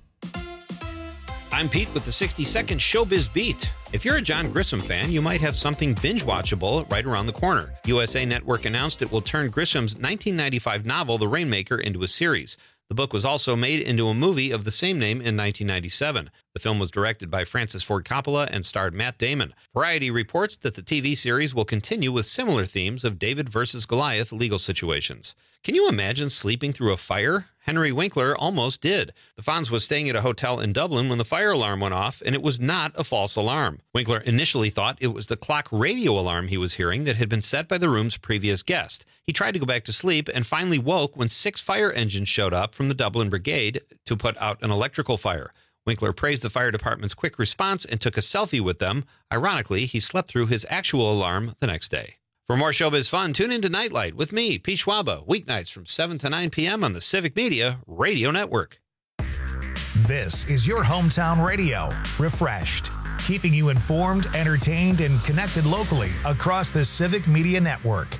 I'm Pete with the sixty second Showbiz Beat. If you're a John Grisham fan, you might have something binge-watchable right around the corner. U S A Network announced it will turn Grisham's nineteen ninety-five novel, The Rainmaker, into a series. The book was also made into a movie of the same name in nineteen ninety-seven. The film was directed by Francis Ford Coppola and starred Matt Damon. Variety reports that the T V series will continue with similar themes of David versus Goliath legal situations. Can you imagine sleeping through a fire? Henry Winkler almost did. The Fonz was staying at a hotel in Dublin when the fire alarm went off, and it was not a false alarm. Winkler initially thought it was the clock radio alarm he was hearing that had been set by the room's previous guest. He tried to go back to sleep and finally woke when six fire engines showed up from the Dublin Brigade to put out an electrical fire. Winkler praised the fire department's quick response and took a selfie with them. Ironically, he slept through his actual alarm the next day. For more showbiz fun, tune into Nightlight with me, Pete Schwaba, weeknights from seven to nine p.m. on the Civic Media Radio Network. This is your hometown radio, refreshed, keeping you informed, entertained, and connected locally across the Civic Media Network.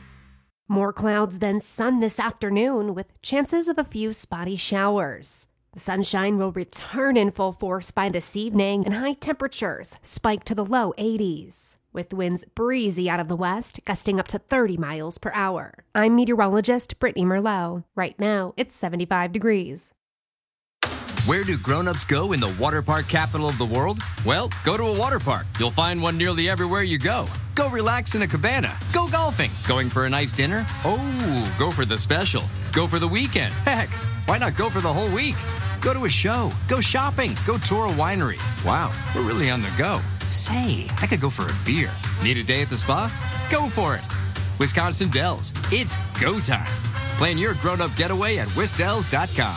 More clouds than sun this afternoon with chances of a few spotty showers. The sunshine will return in full force by this evening, and high temperatures spike to the low eighties, with winds breezy out of the west, gusting up to thirty miles per hour. I'm meteorologist Brittany Merlot. Right now, it's seventy-five degrees. Where do grown-ups go in the water park capital of the world? Well, go to a water park. You'll find one nearly everywhere you go. Go relax in a cabana. Go golfing. Going for a nice dinner? Oh, go for the special. Go for the weekend. Heck, why not go for the whole week? Go to a show. Go shopping. Go tour a winery. Wow, we're really on the go. Say, I could go for a beer. Need a day at the spa? Go for it. Wisconsin Dells. It's go time. Plan your grown-up getaway at wisdells dot com.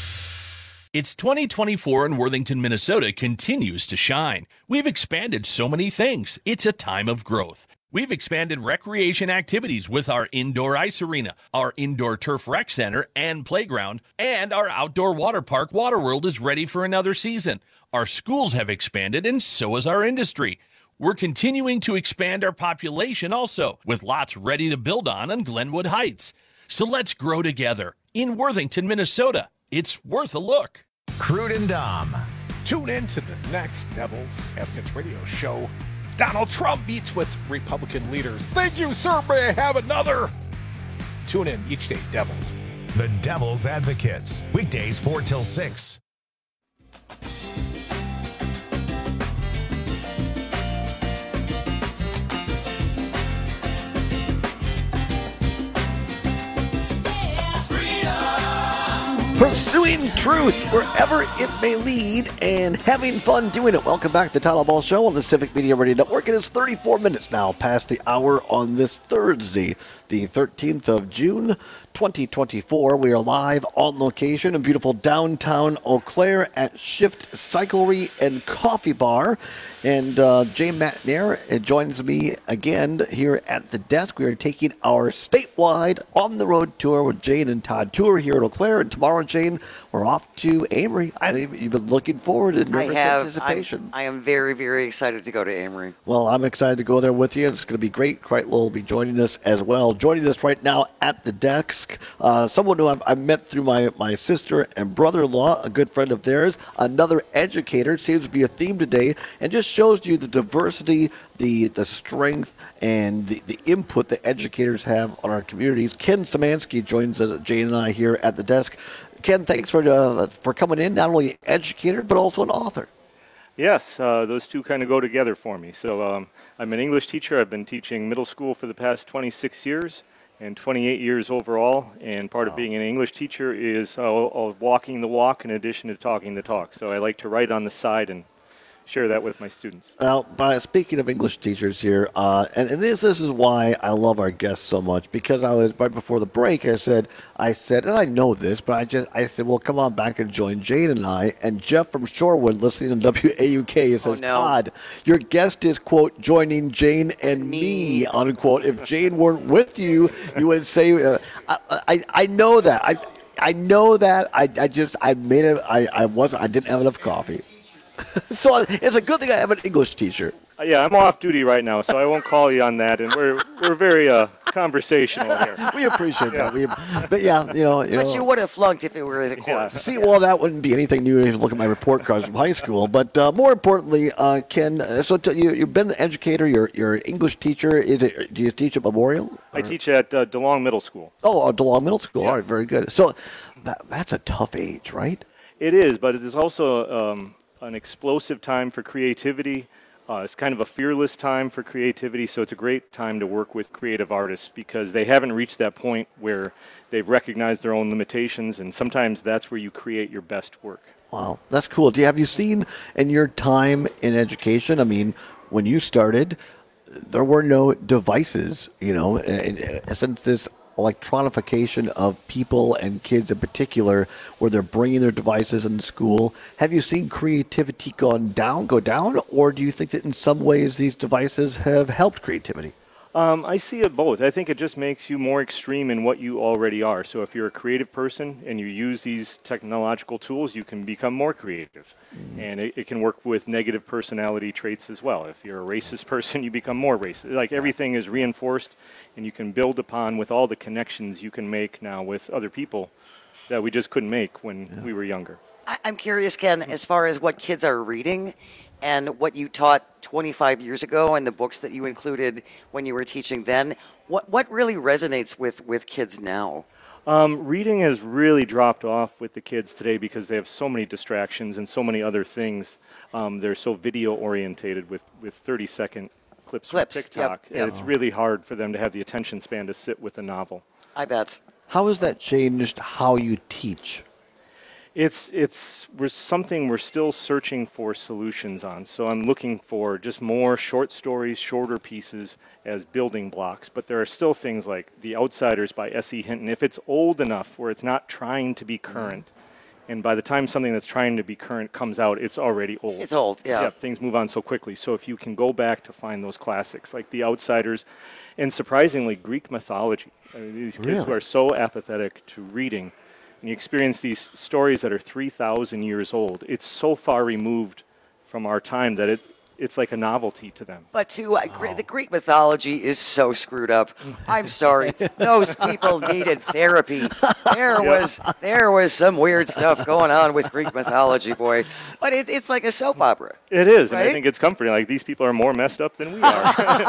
It's twenty twenty-four and Worthington, Minnesota continues to shine. We've expanded so many things. It's a time of growth. We've expanded recreation activities with our indoor ice arena, our indoor turf rec center and playground, and our outdoor water park, Waterworld, is ready for another season. Our schools have expanded, and so has our industry. We're continuing to expand our population also, with lots ready to build on in Glenwood Heights. So let's grow together in Worthington, Minnesota. It's worth a look. Crude and Dom. Tune in to the next Devil's Advocates radio show. Donald Trump meets with Republican leaders. Thank you, sir. May I have another? Tune in each day, Devils. The Devil's Advocates. Weekdays four till six. Pursuing truth wherever it may lead and having fun doing it. Welcome back to the Title Ball Show on the Civic Media Radio Network. It is thirty-four minutes now past the hour on this Thursday, the thirteenth of June, twenty twenty-four. We are live on location in beautiful downtown Eau Claire at Shift Cyclery and Coffee Bar. And uh, Jay Matnair joins me again here at the desk. We are taking our statewide on-the-road tour with Jane and Todd Tour here at Eau Claire. And tomorrow, Jane, we're off to Amory. I know you've been looking forward in nervous I have, anticipation. I'm, I am very, very excited to go to Amory. Well, I'm excited to go there with you. It's going to be great. Kreitel will be joining us as well. Joining us right now at the desk, uh, someone who I've, I met through my, my sister and brother-in-law, a good friend of theirs, another educator. Seems to be a theme today, and just shows you the diversity, the the strength, and the, the input that educators have on our communities. Ken Szymanski joins us, Jane and I here at the desk. Ken, thanks for uh, for coming in, not only an educator, but also an author. Yes, uh, those two kind of go together for me. So um, I'm an English teacher. I've been teaching middle school for the past twenty-six years and twenty-eight years overall. And part of being an English teacher is uh, uh, walking the walk in addition to talking the talk. So I like to write on the side and share that with my students. Now, by speaking of English teachers here, uh, and, and this this is why I love our guests so much, because I was right before the break. I said, I said, and I know this, but I just I said, well, come on back and join Jane and I. And Jeff from Shorewood, listening to W A U K, says, oh, no. Todd, your guest is quote joining Jane and me, me unquote. If Jane weren't with you, you would say, uh, I, I I know that I I know that I I just I made it. I I wasn't I didn't have enough coffee. So it's a good thing I have an English teacher. Uh, yeah, I'm off duty right now, so I won't call you on that. And we're we're very uh, conversational here. We appreciate yeah. that. We, but yeah, you know, you but know, you would have flunked if it were a course. Yeah. See, well, that wouldn't be anything new if you look at my report cards from high school. But uh, more importantly, uh, Ken, so t- you, you've been an educator. You're you're an English teacher. Is it? Do you teach at Memorial? I teach at uh, DeLong Middle School. Oh, uh, DeLong Middle School. Yes. All right, very good. So that, that's a tough age, right? It is, but it is also um, an explosive time for creativity. Uh, it's kind of a fearless time for creativity, so it's a great time to work with creative artists because they haven't reached that point where they've recognized their own limitations, and sometimes that's where you create your best work. Wow, that's cool. Do you, have you seen in your time in education, I mean, when you started, there were no devices, you know, and, and since this electronification of people and kids in particular, where they're bringing their devices into school. Have you seen creativity gone down, go down, or do you think that in some ways these devices have helped creativity? Um, I see it both. I think it just makes you more extreme in what you already are. So if you're a creative person and you use these technological tools, you can become more creative. Mm-hmm. And it, it can work with negative personality traits as well. If you're a racist person, you become more racist. Like everything is reinforced, and you can build upon with all the connections you can make now with other people that we just couldn't make when yeah. we were younger. I- I'm curious, Ken, as far as what kids are reading and what you taught twenty-five years ago and the books that you included when you were teaching then, what what really resonates with, with kids now? Um, reading has really dropped off with the kids today because they have so many distractions and so many other things. Um, they're so video orientated with, with thirty second clips, clips from TikTok. Yep, yep. It's really hard for them to have the attention span to sit with a novel. I bet. How has that changed how you teach? It's it's we're something we're still searching for solutions on. So I'm looking for just more short stories, shorter pieces as building blocks. But there are still things like The Outsiders by S E Hinton. If it's old enough where it's not trying to be current, And by the time something that's trying to be current comes out, it's already old. It's old, yeah. Yeah, things move on so quickly. So if you can go back to find those classics, like The Outsiders, and surprisingly, Greek mythology. I mean, these kids Really? who are so apathetic to reading, and you experience these stories that are three thousand years old, it's so far removed from our time that it it's like a novelty to them. But to uh, Gre- the Greek mythology is so screwed up. I'm sorry. Those people needed therapy. There Yep. was there was some weird stuff going on with Greek mythology, boy. But it, it's like a soap opera. It is, and I Right? think it's comforting. Like, these people are more messed up than we are.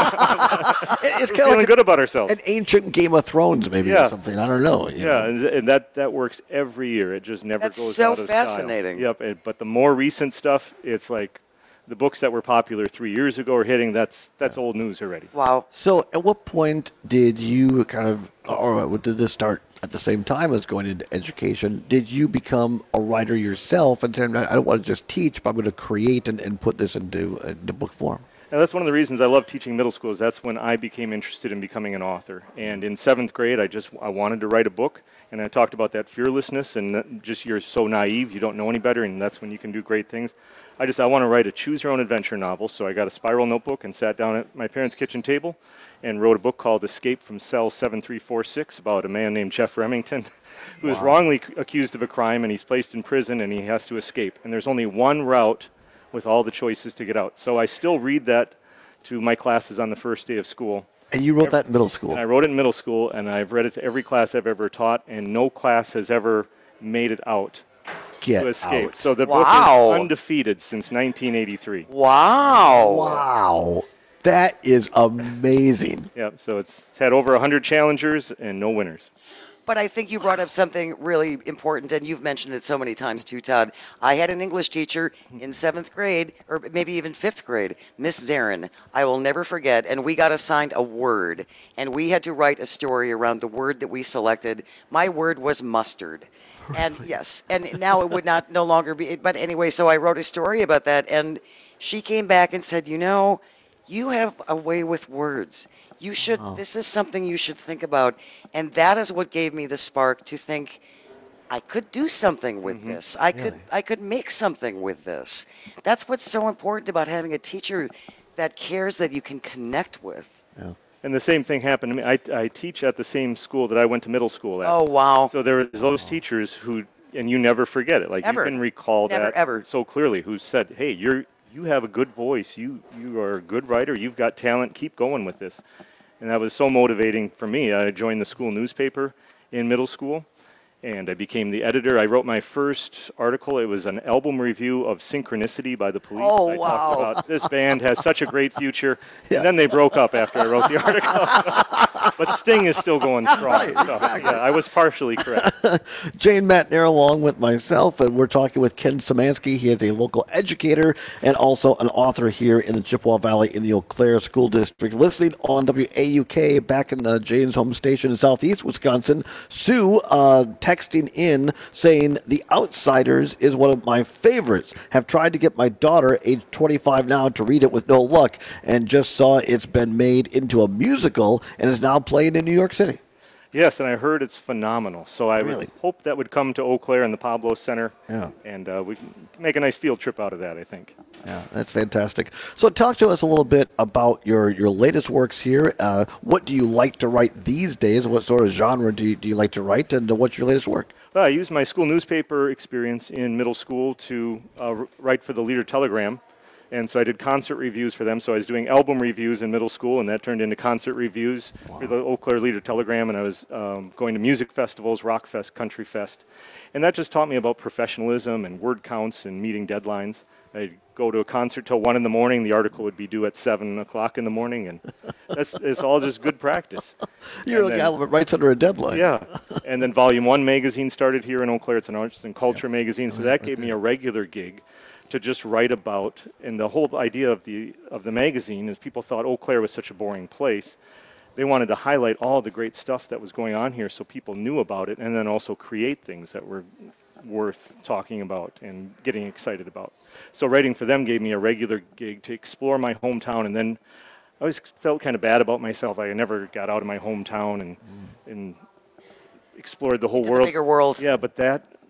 It's We're kind of feeling like good about ourselves. an ancient Game of Thrones, maybe, Yeah. or something. I don't know. you Yeah, know. and, and that, that works every year. It just never That's goes so out of fascinating. style. Yep, it, but the more recent stuff, it's like the books that were popular three years ago are hitting. That's that's old news already. Wow. So, at what point did you kind of, or did this start at the same time as going into education? Did you become a writer yourself and say, I don't want to just teach, but I'm going to create and, and put this into, into book form? And that's one of the reasons I love teaching middle schools. That's when I became interested in becoming an author. And in seventh grade, I just I wanted to write a book. And I talked about that fearlessness and that just you're so naive, you don't know any better, and that's when you can do great things. I just I want to write a choose-your-own-adventure novel. So I got a spiral notebook and sat down at my parents' kitchen table and wrote a book called Escape from Cell seven three four six about a man named Jeff Remington who is wrongly c- accused of a crime, and he's placed in prison, and he has to escape. And there's only one route with all the choices to get out. So I still read that to my classes on the first day of school. And you wrote that in middle school? And I wrote it in middle school, and I've read it to every class I've ever taught, and no class has ever made it out Get to escape. out. So the Wow. book is undefeated since nineteen eighty-three. Wow. Wow. That is amazing. Yep, so it's had over one hundred challengers and no winners. But I think you brought up something really important, and you've mentioned it so many times too, Todd. I had an English teacher in seventh grade, or maybe even fifth grade, Miss Zarin. I will never forget, and we got assigned a word, and we had to write a story around the word that we selected. My word was mustard. And yes, and now it would not no longer be, but anyway, so I wrote a story about that, and she came back and said, you know, you have a way with words. You should, Oh. this is something you should think about. And that is what gave me the spark to think, I could do something with Mm-hmm. this. I could, I could make something with this. That's what's so important about having a teacher that cares that you can connect with. And the same thing happened to me. I, I teach at the same school that I went to middle school at. Oh, wow. So there was those teachers who, and you never forget it. Like Ever. you can recall Never, that ever. so clearly. Who said, "Hey, you're you have a good voice. You you are a good writer. You've got talent. Keep going with this." And that was so motivating for me. I joined the school newspaper in middle school, and I became the editor. I wrote my first article. It was an album review of Synchronicity by the Police. Oh, I wow. talked about this band has such a great future. And then they broke up after I wrote the article. But Sting is still going strong. Right, So, yeah, I was partially correct. Jane Matner along with myself, and we're talking with Ken Szymanski. He is a local educator and also an author here in the Chippewa Valley in the Eau Claire School District. Listening on W A U K back in uh, Jane's home station in southeast Wisconsin. Sue uh, texting in saying, The Outsiders is one of my favorites. Have tried to get my daughter, age twenty-five now, to read it with no luck, and just saw it's been made into a musical and is now playing in New York City. Yes, and I heard it's phenomenal. So I Really? would hope that would come to Eau Claire and the Pablo Center. Yeah. And uh, we can make a nice field trip out of that, I think. Yeah, that's fantastic. So talk to us a little bit about your, your latest works here. Uh, what do you like to write these days? What sort of genre do you, do you like to write, and uh, what's your latest work? Well, I used my school newspaper experience in middle school to uh, r- write for the Leader Telegram. And so I did concert reviews for them. So I was doing album reviews in middle school, and that turned into concert reviews for the Eau Claire Leader Telegram. And I was um, going to music festivals, Rock Fest, Country Fest. And that just taught me about professionalism and word counts and meeting deadlines. I'd go to a concert till one in the morning. The article would be due at seven o'clock in the morning, and that's it's all just good practice. You're And a then- guy that writes under a deadline. Yeah, and then Volume One magazine started here in Eau Claire. It's an arts and culture magazine, so that gave me a regular gig to just write about. And the whole idea of the of the magazine is people thought Eau Claire was such a boring place. They wanted to highlight all the great stuff that was going on here, so people knew about it, and then also create things that were worth talking about and getting excited about. So writing for them gave me a regular gig to explore my hometown, and then I always felt kind of bad about myself. I never got out of my hometown and and explored the whole Into the world. bigger world. Yeah, but that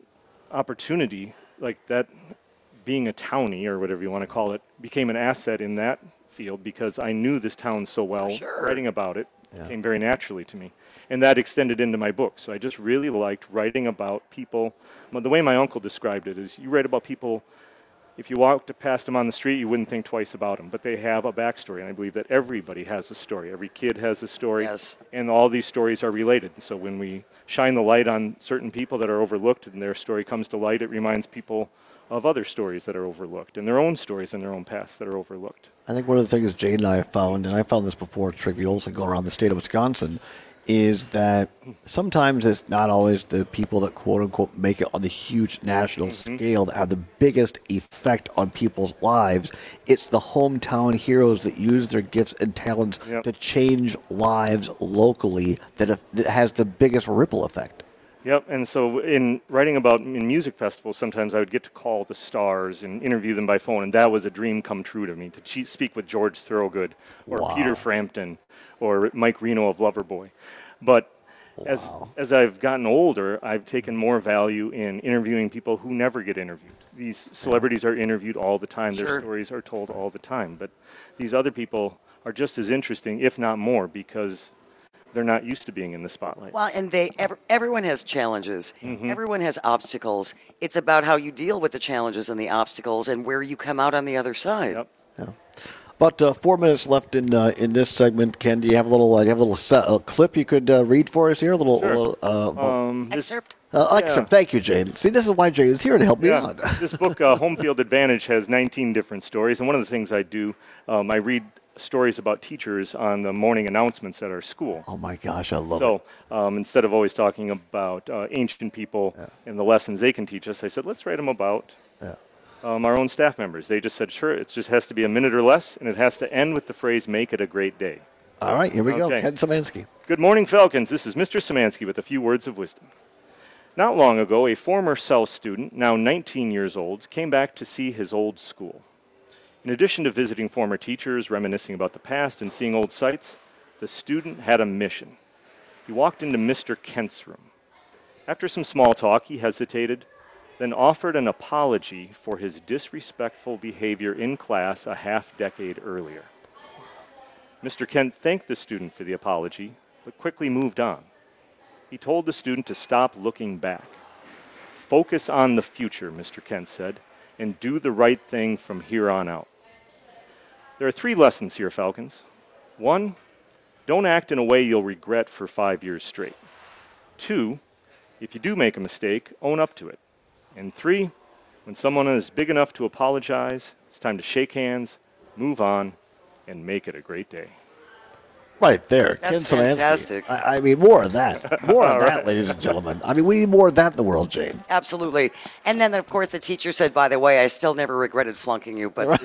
opportunity, like that, being a townie or whatever you want to call it, became an asset in that field because I knew this town so well. Sure. Writing about it Yeah. came very naturally to me. And that extended into my book. So I just really liked writing about people. Well, the way my uncle described it is you write about people, if you walked past them on the street, you wouldn't think twice about them. But they have a backstory. And I believe that everybody has a story. Every kid has a story. Yes. And all these stories are related. So when we shine the light on certain people that are overlooked and their story comes to light, it reminds people of other stories that are overlooked and their own stories and their own past that are overlooked. I think one of the things Jade and I have found, and I found this before trivials and go around the state of Wisconsin, is that sometimes it's not always the people that quote unquote make it on the huge national Mm-hmm. scale that have the biggest effect on people's lives. It's the hometown heroes that use their gifts and talents Yep. to change lives locally that, have, that has the biggest ripple effect. Yep, and so in writing about in music festivals, sometimes I would get to call the stars and interview them by phone, and that was a dream come true to me, to che- speak with George Thorogood or Wow. Peter Frampton or Mike Reno of Loverboy. But as as I've gotten older, I've taken more value in interviewing people who never get interviewed. These celebrities are interviewed all the time. Their Sure. stories are told all the time. But these other people are just as interesting, if not more, because they're not used to being in the spotlight. Well, and they ev- everyone has challenges. Mhm. Everyone has obstacles. It's about how you deal with the challenges and the obstacles and where you come out on the other side. Yep. Yeah. About uh, four minutes left in uh, in this segment. Ken, do you have a little uh, you have a little set, a clip you could uh, read for us here? A little, Sure. a little uh, Um, this- Excerpt. uh, excerpt. Thank you, Jane. See, this is why Jane is here to help me Yeah, out. this book, uh, Home Field Advantage, has nineteen different stories. And one of the things I do, um, I read stories about teachers on the morning announcements at our school. Oh my gosh, I love so, it. um, instead of always talking about uh, ancient people and the lessons they can teach us, I said, let's write them about Yeah. um, our own staff members. They just said, sure, it just has to be a minute or less, and it has to end with the phrase, make it a great day. All right, here we go. Okay. Ken Szymanski. Good morning, Falcons. This is Mister Szymanski with a few words of wisdom. Not long ago, a former South student, now nineteen years old, came back to see his old school. In addition to visiting former teachers, reminiscing about the past, and seeing old sights, the student had a mission. He walked into Mister Kent's room. After some small talk, he hesitated, then offered an apology for his disrespectful behavior in class a half-decade earlier. Mister Kent thanked the student for the apology, but quickly moved on. He told the student to stop looking back. Focus on the future, Mister Kent said, and do the right thing from here on out. There are three lessons here, Falcons. One, don't act in a way you'll regret for five years straight. Two, if you do make a mistake, own up to it. And three, when someone is big enough to apologize, it's time to shake hands, move on, and make it a great day. Right there, That's Ken Szymanski. fantastic. I, I mean, more of that. More of All that, right. ladies and gentlemen. I mean, we need more of that in the world, Jane. Absolutely. And then, of course, the teacher said, by the way, I still never regretted flunking you, but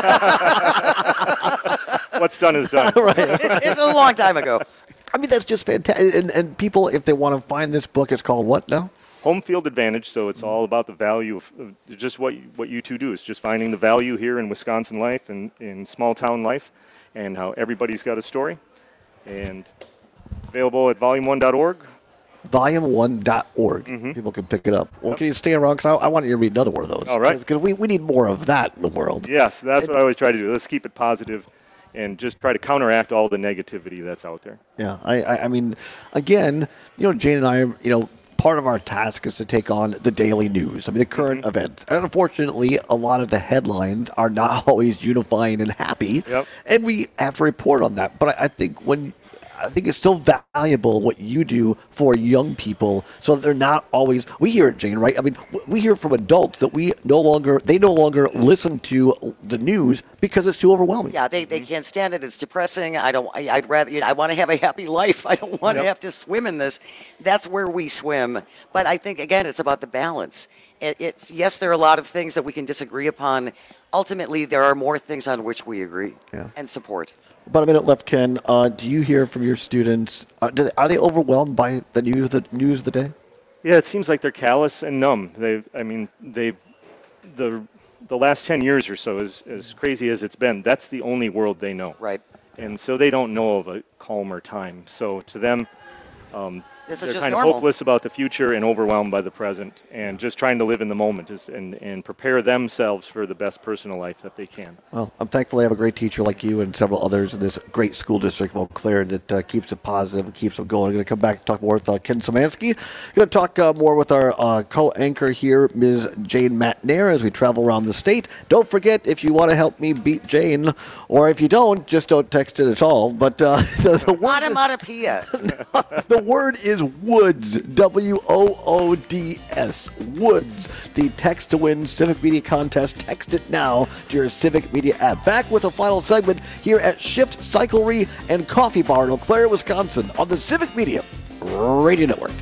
What's done is done. right. it's a long time ago. I mean, that's just fantastic. And, and people, if they want to find this book, it's called what now? Home field advantage, so it's all about the value of, of just what you, what you two do. It's just finding the value here in Wisconsin life and in small town life, and how everybody's got a story. And it's available at volume one dot org. volume one dot org. Mm-hmm. People can pick it up. Well, can you stay around? Because I, I want you to read another one of those. All right. Because we, we need more of that in the world. Yes, that's what I always try to do. Let's keep it positive and just try to counteract all the negativity that's out there. Yeah, I, I, I mean, again, you know, Jane and I, you know, part of our task is to take on the daily news. I mean, the current events. And unfortunately, a lot of the headlines are not always unifying and happy. Yep. And we have to report on that. But I, I think when I think it's still valuable what you do for young people, so that they're not always. We hear it, Jane, right? I mean, we hear from adults that we no longer they no longer listen to the news because it's too overwhelming. Yeah, they, they can't stand it. It's depressing. I don't. I, I'd rather. You know, I want to have a happy life. I don't want to Yep. have to swim in this. That's where we swim. But I think again, it's about the balance. It, it's yes, there are a lot of things that we can disagree upon. Ultimately, there are more things on which we agree Yeah. and support. About a minute left, Ken. Uh, do you hear from your students? Uh, do they, are they overwhelmed by the news, the news of the day? Yeah, it seems like they're callous and numb. They, I mean, they, the, the last ten years or so, as as crazy as it's been, that's the only world they know. Right. And so they don't know of a calmer time. So to them, um, This is they're just kind normal. of hopeless about the future and overwhelmed by the present, and just trying to live in the moment is, and, and prepare themselves for the best personal life that they can. Well, I'm thankful I have a great teacher like you and several others in this great school district of Eau Claire that uh, keeps it positive and keeps it going. I'm going to come back and talk more with uh, Ken Szymanski. Going to talk uh, more with our uh, co-anchor here, Miz Jane Matnair, as we travel around the state. Don't forget, if you want to help me beat Jane, or if you don't, just don't text it at all. But uh, the, the word Onomatopoeia. the word is Woods, W O O D S, Woods. The text to win Civic Media contest. Text it now to your Civic Media app. Back with a final segment here at Shift Cyclery and Coffee Bar in Eau Claire, Wisconsin on the Civic Media Radio Network.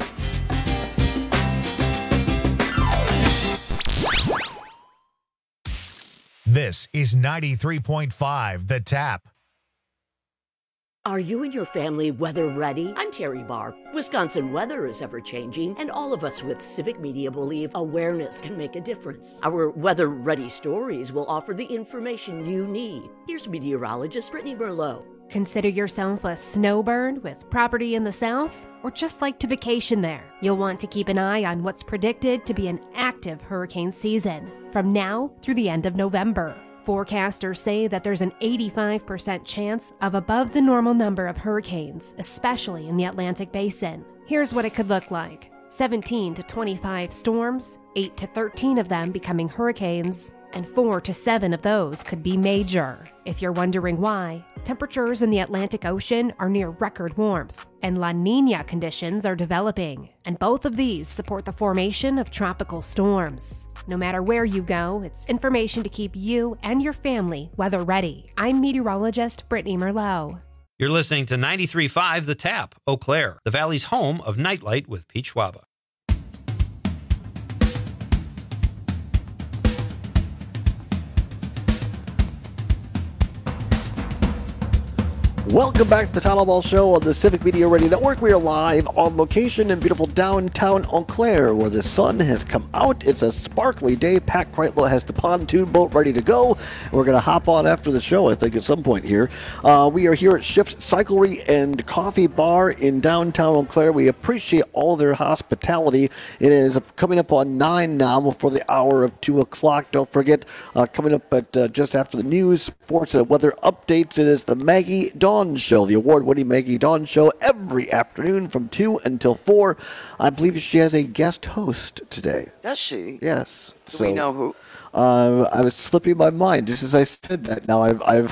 This is ninety-three point five The Tap. Are you and your family weather ready? I'm Terry Barr. Wisconsin weather is ever changing, and all of us with Civic Media believe awareness can make a difference. Our weather ready stories will offer the information you need. Here's meteorologist Brittany Merlot. Consider yourself a snowbird with property in the south, or just like to vacation there. You'll want to keep an eye on what's predicted to be an active hurricane season from now through the end of November. Forecasters say that there's an eighty-five percent chance of above the normal number of hurricanes, especially in the Atlantic Basin. Here's what it could look like. seventeen to twenty-five storms, eight to thirteen of them becoming hurricanes, and four to seven of those could be major. If you're wondering why, temperatures in the Atlantic Ocean are near record warmth, and La Niña conditions are developing, and both of these support the formation of tropical storms. No matter where you go, it's information to keep you and your family weather ready. I'm meteorologist Brittany Merlot. You're listening to ninety-three point five The Tap, Eau Claire, the Valley's home of Nightlight with Pete Schwaba. Welcome back to the Town Hall Ball Show on the Civic Media Radio Network. We are live on location in beautiful downtown Eau Claire, where the sun has come out. It's a sparkly day. Pat Kreitlow has the pontoon boat ready to go. We're going to hop on after the show, I think, at some point here. Uh, we are here at Shift Cyclery and Coffee Bar in downtown Eau Claire. We appreciate all their hospitality. It is coming up on nine now before the hour of two o'clock. Don't forget, uh, coming up at uh, just after the news, sports, and weather updates, it is the Maggie Dawn Show, the award-winning Maggie Dawn Show, every afternoon from two until four. I believe she has a guest host today. Does she? Yes. Do so, we know who? Uh, I was slipping my mind just as I said that. Now I've, I've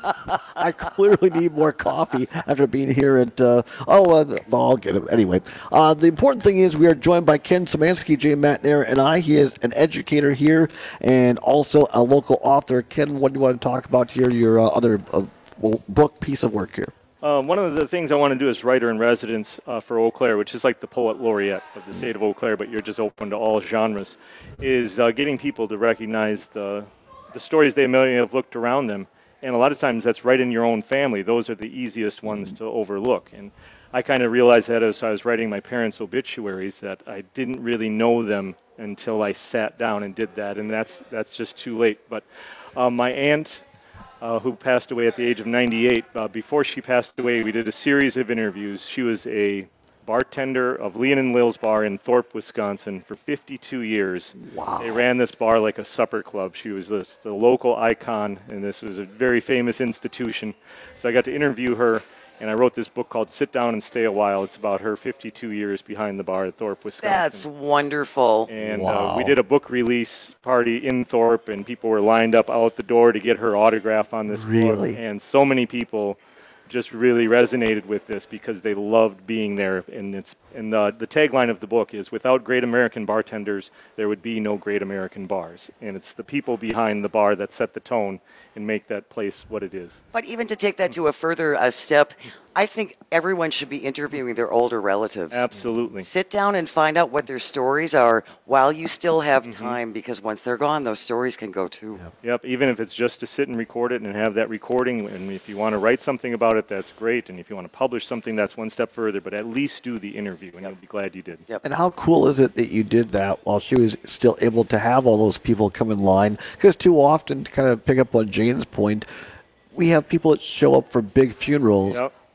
I clearly need more coffee after being here at. Uh, oh, uh, well, I'll get it anyway. Uh, the important thing is we are joined by Ken Szymanski, Jane Matnair, and I. He is an educator here and also a local author. Ken, what do you want to talk about here? Your uh, other uh, book piece of work here. Uh, one of the things I want to do as writer-in-residence uh, for Eau Claire, which is like the poet laureate of the state of Eau Claire, but you're just open to all genres, is uh, getting people to recognize the the stories they may have looked around them. And a lot of times that's right in your own family. Those are the easiest ones to overlook. And I kind of realized that as I was writing my parents' obituaries, that I didn't really know them until I sat down and did that, and that's that's just too late. But uh, my aunt, Uh, who passed away at the age of ninety-eight. Uh, before she passed away, we did a series of interviews. She was a bartender of Leon and Lil's Bar in Thorpe, Wisconsin for fifty-two years. Wow. They ran this bar like a supper club. She was the, the local icon, and this was a very famous institution. So I got to interview her, and I wrote this book called Sit Down and Stay a While. It's about her fifty-two years behind the bar at Thorpe, Wisconsin. That's wonderful. And wow. uh, we did a book release party in Thorpe, and people were lined up out the door to get her autograph on this Really? book. And so many people just really resonated with this because they loved being there. And it's and the, the tagline of the book is, without great American bartenders, there would be no great American bars. And it's the people behind the bar that set the tone and make that place what it is. But even to take that to a further uh, step, I think everyone should be interviewing their older relatives. Absolutely. Sit down and find out what their stories are while you still have Mm-hmm. time, because once they're gone, those stories can go too. Yep. yep, even if it's just to sit and record it and have that recording. And if you want to write something about it, that's great. And if you want to publish something, that's one step further. But at least do the interview, and you'll be glad you did. Yep. And how cool is it that you did that while she was still able to have all those people come in line? Because too often, to kind of pick up on Jane's point, we have people that show up for big funerals. Yep.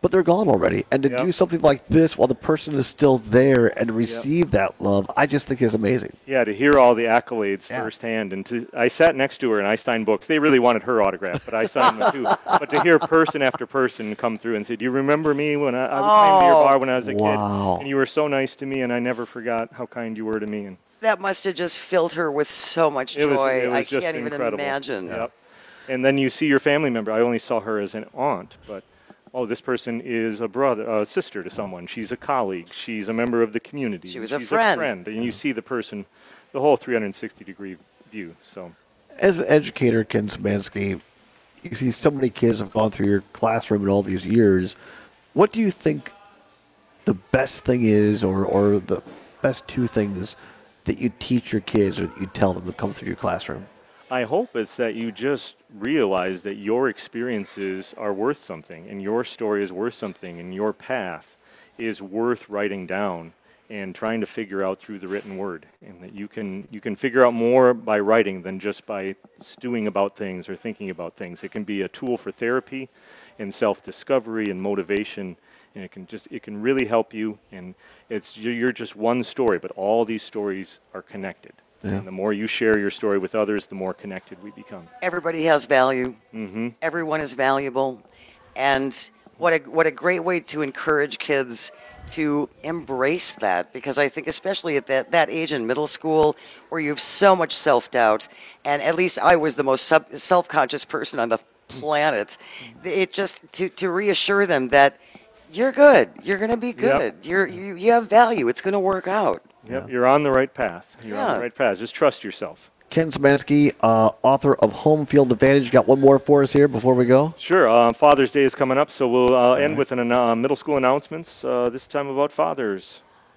but they're gone already. And to Yep. do something like this while the person is still there and receive that love, I just think is amazing. Yeah, to hear all the accolades firsthand, and to I sat next to her and I signed books. They really wanted her autograph, but I signed them too. But to hear person after person come through and say, "Do you remember me when I, I was came to your Oh. bar when I was a Wow. kid, and you were so nice to me, and I never forgot how kind you were to me." And That must have just filled her with so much it was, joy. it was I just can't even incredible. imagine. Yep. And then you see your family member. I only saw her as an aunt, but oh, this person is a brother, a sister to someone. She's a colleague. She's a member of the community. She was a She's friend. And you see the person, the whole three hundred sixty degree view. So, As an educator, Ken Szymanski, you see so many kids have gone through your classroom in all these years. What do you think the best thing is, or, or the best two things that you teach your kids or that you tell them to come through your classroom? I hope it's that you just realize that your experiences are worth something, and your story is worth something, and your path is worth writing down and trying to figure out through the written word, and that you can you can figure out more by writing than just by stewing about things or thinking about things. It can be a tool for therapy and self-discovery and motivation, and it can just it can really help you. And it's you're just one story, but all these stories are connected. Yeah. And the more you share your story with others, the more connected we become. Everybody has value. Mm-hmm. Everyone is valuable. And what a, what a great way to encourage kids to embrace that, because I think especially at that, that age in middle school where you have so much self-doubt, and at least I was the most sub- self-conscious person on the planet, it just to, to reassure them that you're good, you're going to be good, Yep. you're, you, you have value, it's going to work out. Yep, you're on the right path. You're on Yeah. the right path. Just trust yourself. Ken Szymanski, uh, author of Home Field Advantage. Got one more for us here before we go? Sure. Uh, Father's Day is coming up, so we'll uh, end with an uh, middle school announcements, uh, this time about fathers.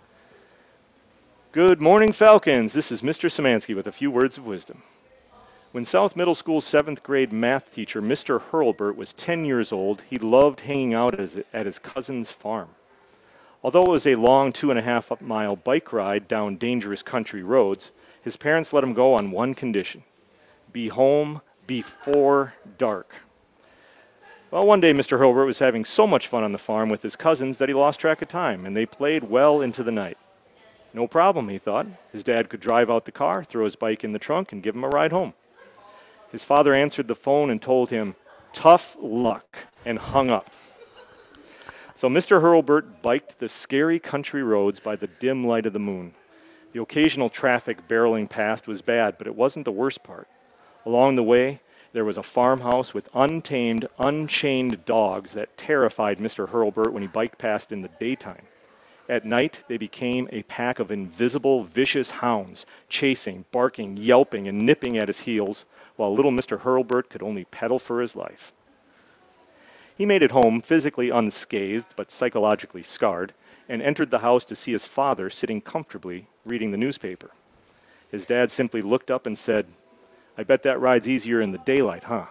Good morning, Falcons. This is Mister Szymanski with a few words of wisdom. When South Middle School's seventh grade math teacher, Mister Hurlburt, was ten years old, he loved hanging out at his, at his cousin's farm. Although it was a long two and a half mile bike ride down dangerous country roads, his parents let him go on one condition: be home before dark. Well, one day Mister Hurlburt was having so much fun on the farm with his cousins that he lost track of time, and they played well into the night. No problem, he thought. His dad could drive out the car, throw his bike in the trunk, and give him a ride home. His father answered the phone and told him, "Tough luck," and hung up. So Mister Hurlburt biked the scary country roads by the dim light of the moon. The occasional traffic barreling past was bad, but it wasn't the worst part. Along the way, there was a farmhouse with untamed, unchained dogs that terrified Mister Hurlburt when he biked past in the daytime. At night, they became a pack of invisible, vicious hounds, chasing, barking, yelping, and nipping at his heels, while little Mister Hurlburt could only pedal for his life. He made it home, physically unscathed but psychologically scarred, and entered the house to see his father sitting comfortably reading the newspaper. His dad simply looked up and said, "I bet that ride's easier in the daylight, huh?"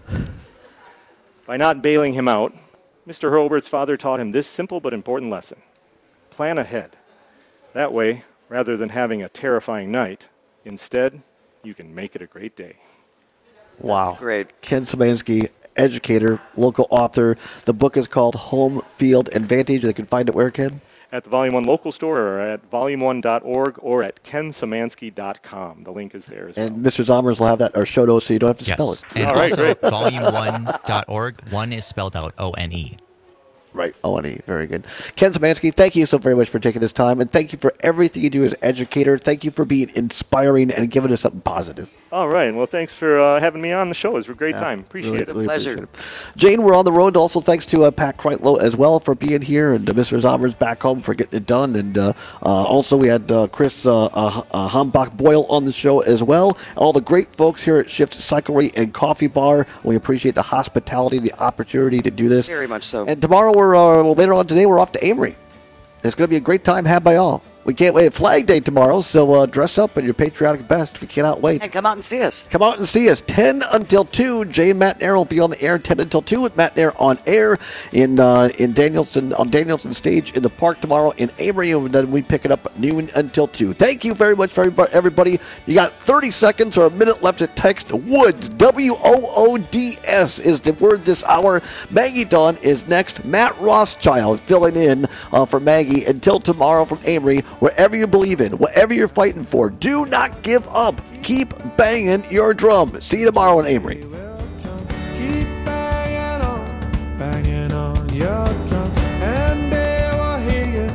By not bailing him out, Mister Hurlburt's father taught him this simple but important lesson: plan ahead. That way, rather than having a terrifying night, instead, you can make it a great day. Wow. That's great. Ken Szymanski, educator, local author. The book is called Home Field Advantage. They can find it where, Ken? At the Volume one local store, or at volume one dot org, or at ken szymanski dot com. The link is there as well. And Mister Zommers will have that, or show notes, so you don't have to Yes. spell it. And All right, also, great. volume one dot org. One is spelled out O N E. Right. O and E. Very good. Ken Szymanski, thank you so very much for taking this time, and thank you for everything you do as educator. Thank you for being inspiring and giving us something positive. All right. Well, thanks for uh, having me on the show. It was a great Yeah, time. Appreciate really- it. really appreciate it. Jane, we're on the road. Also, thanks to uh, Pat Kreitlow as well for being here, and uh, Mister Zommers back home for getting it done. And uh, uh, also, we had uh, Chris uh, uh, uh, Hambach-Boyle on the show as well. All the great folks here at Shift Cyclery and Coffee Bar. We appreciate the hospitality, the opportunity to do this. Very much so. And tomorrow, we're uh, well, later on today, we're off to Amory. It's going to be a great time had by all. We can't wait. Flag Day tomorrow, so uh, dress up in your patriotic best. We cannot wait. And come out and see us. Come out and see us. ten until two. Jay and Matt Nair will be on the air ten until two with Matt Nair on air in uh, in Danielson on Danielson Stage in the park tomorrow in Amory, and then we pick it up at noon until two. Thank you very much for everybody. You got thirty seconds or a minute left to text WOODS. W O O D S is the word this hour. Maggie Dawn is next. Matt Rothschild filling in uh, for Maggie until tomorrow from Amory. Wherever you believe in, whatever you're fighting for, do not give up. Keep banging your drum. See you tomorrow in Amory. Keep banging on, banging on your drum, and they will hear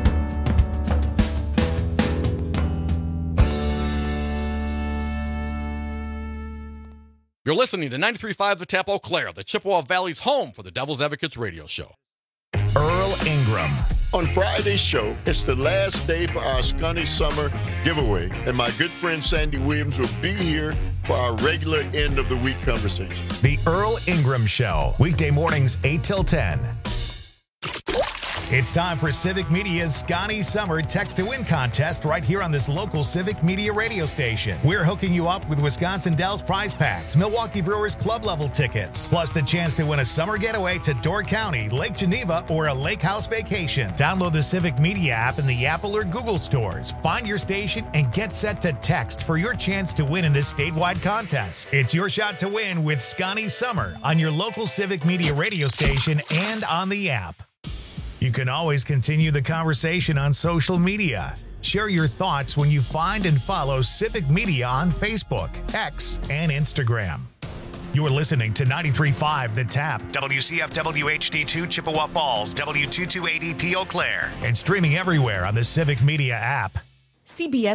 you. You're listening to ninety-three point five The Tap Eau Claire, the Chippewa Valley's home for the Devil's Advocates radio show. Earl Ingram. On Friday's show, it's the last day for our Scunny Summer giveaway, and my good friend Sandy Williams will be here for our regular end of the week conversation. The Earl Ingram Show, weekday mornings eight till ten. It's time for Civic Media's Scotty Summer Text to Win contest right here on this local Civic Media radio station. We're hooking you up with Wisconsin Dells prize packs, Milwaukee Brewers club level tickets, plus the chance to win a summer getaway to Door County, Lake Geneva, or a lake house vacation. Download the Civic Media app in the Apple or Google stores. Find your station and get set to text for your chance to win in this statewide contest. It's your shot to win with Scotty Summer on your local Civic Media radio station and on the app. You can always continue the conversation on social media. Share your thoughts when you find and follow Civic Media on Facebook, X, and Instagram. You're listening to ninety-three point five The Tap, W C F W H D two Chippewa Falls, W two two eighty P Eau Claire, and streaming everywhere on the Civic Media app. C B S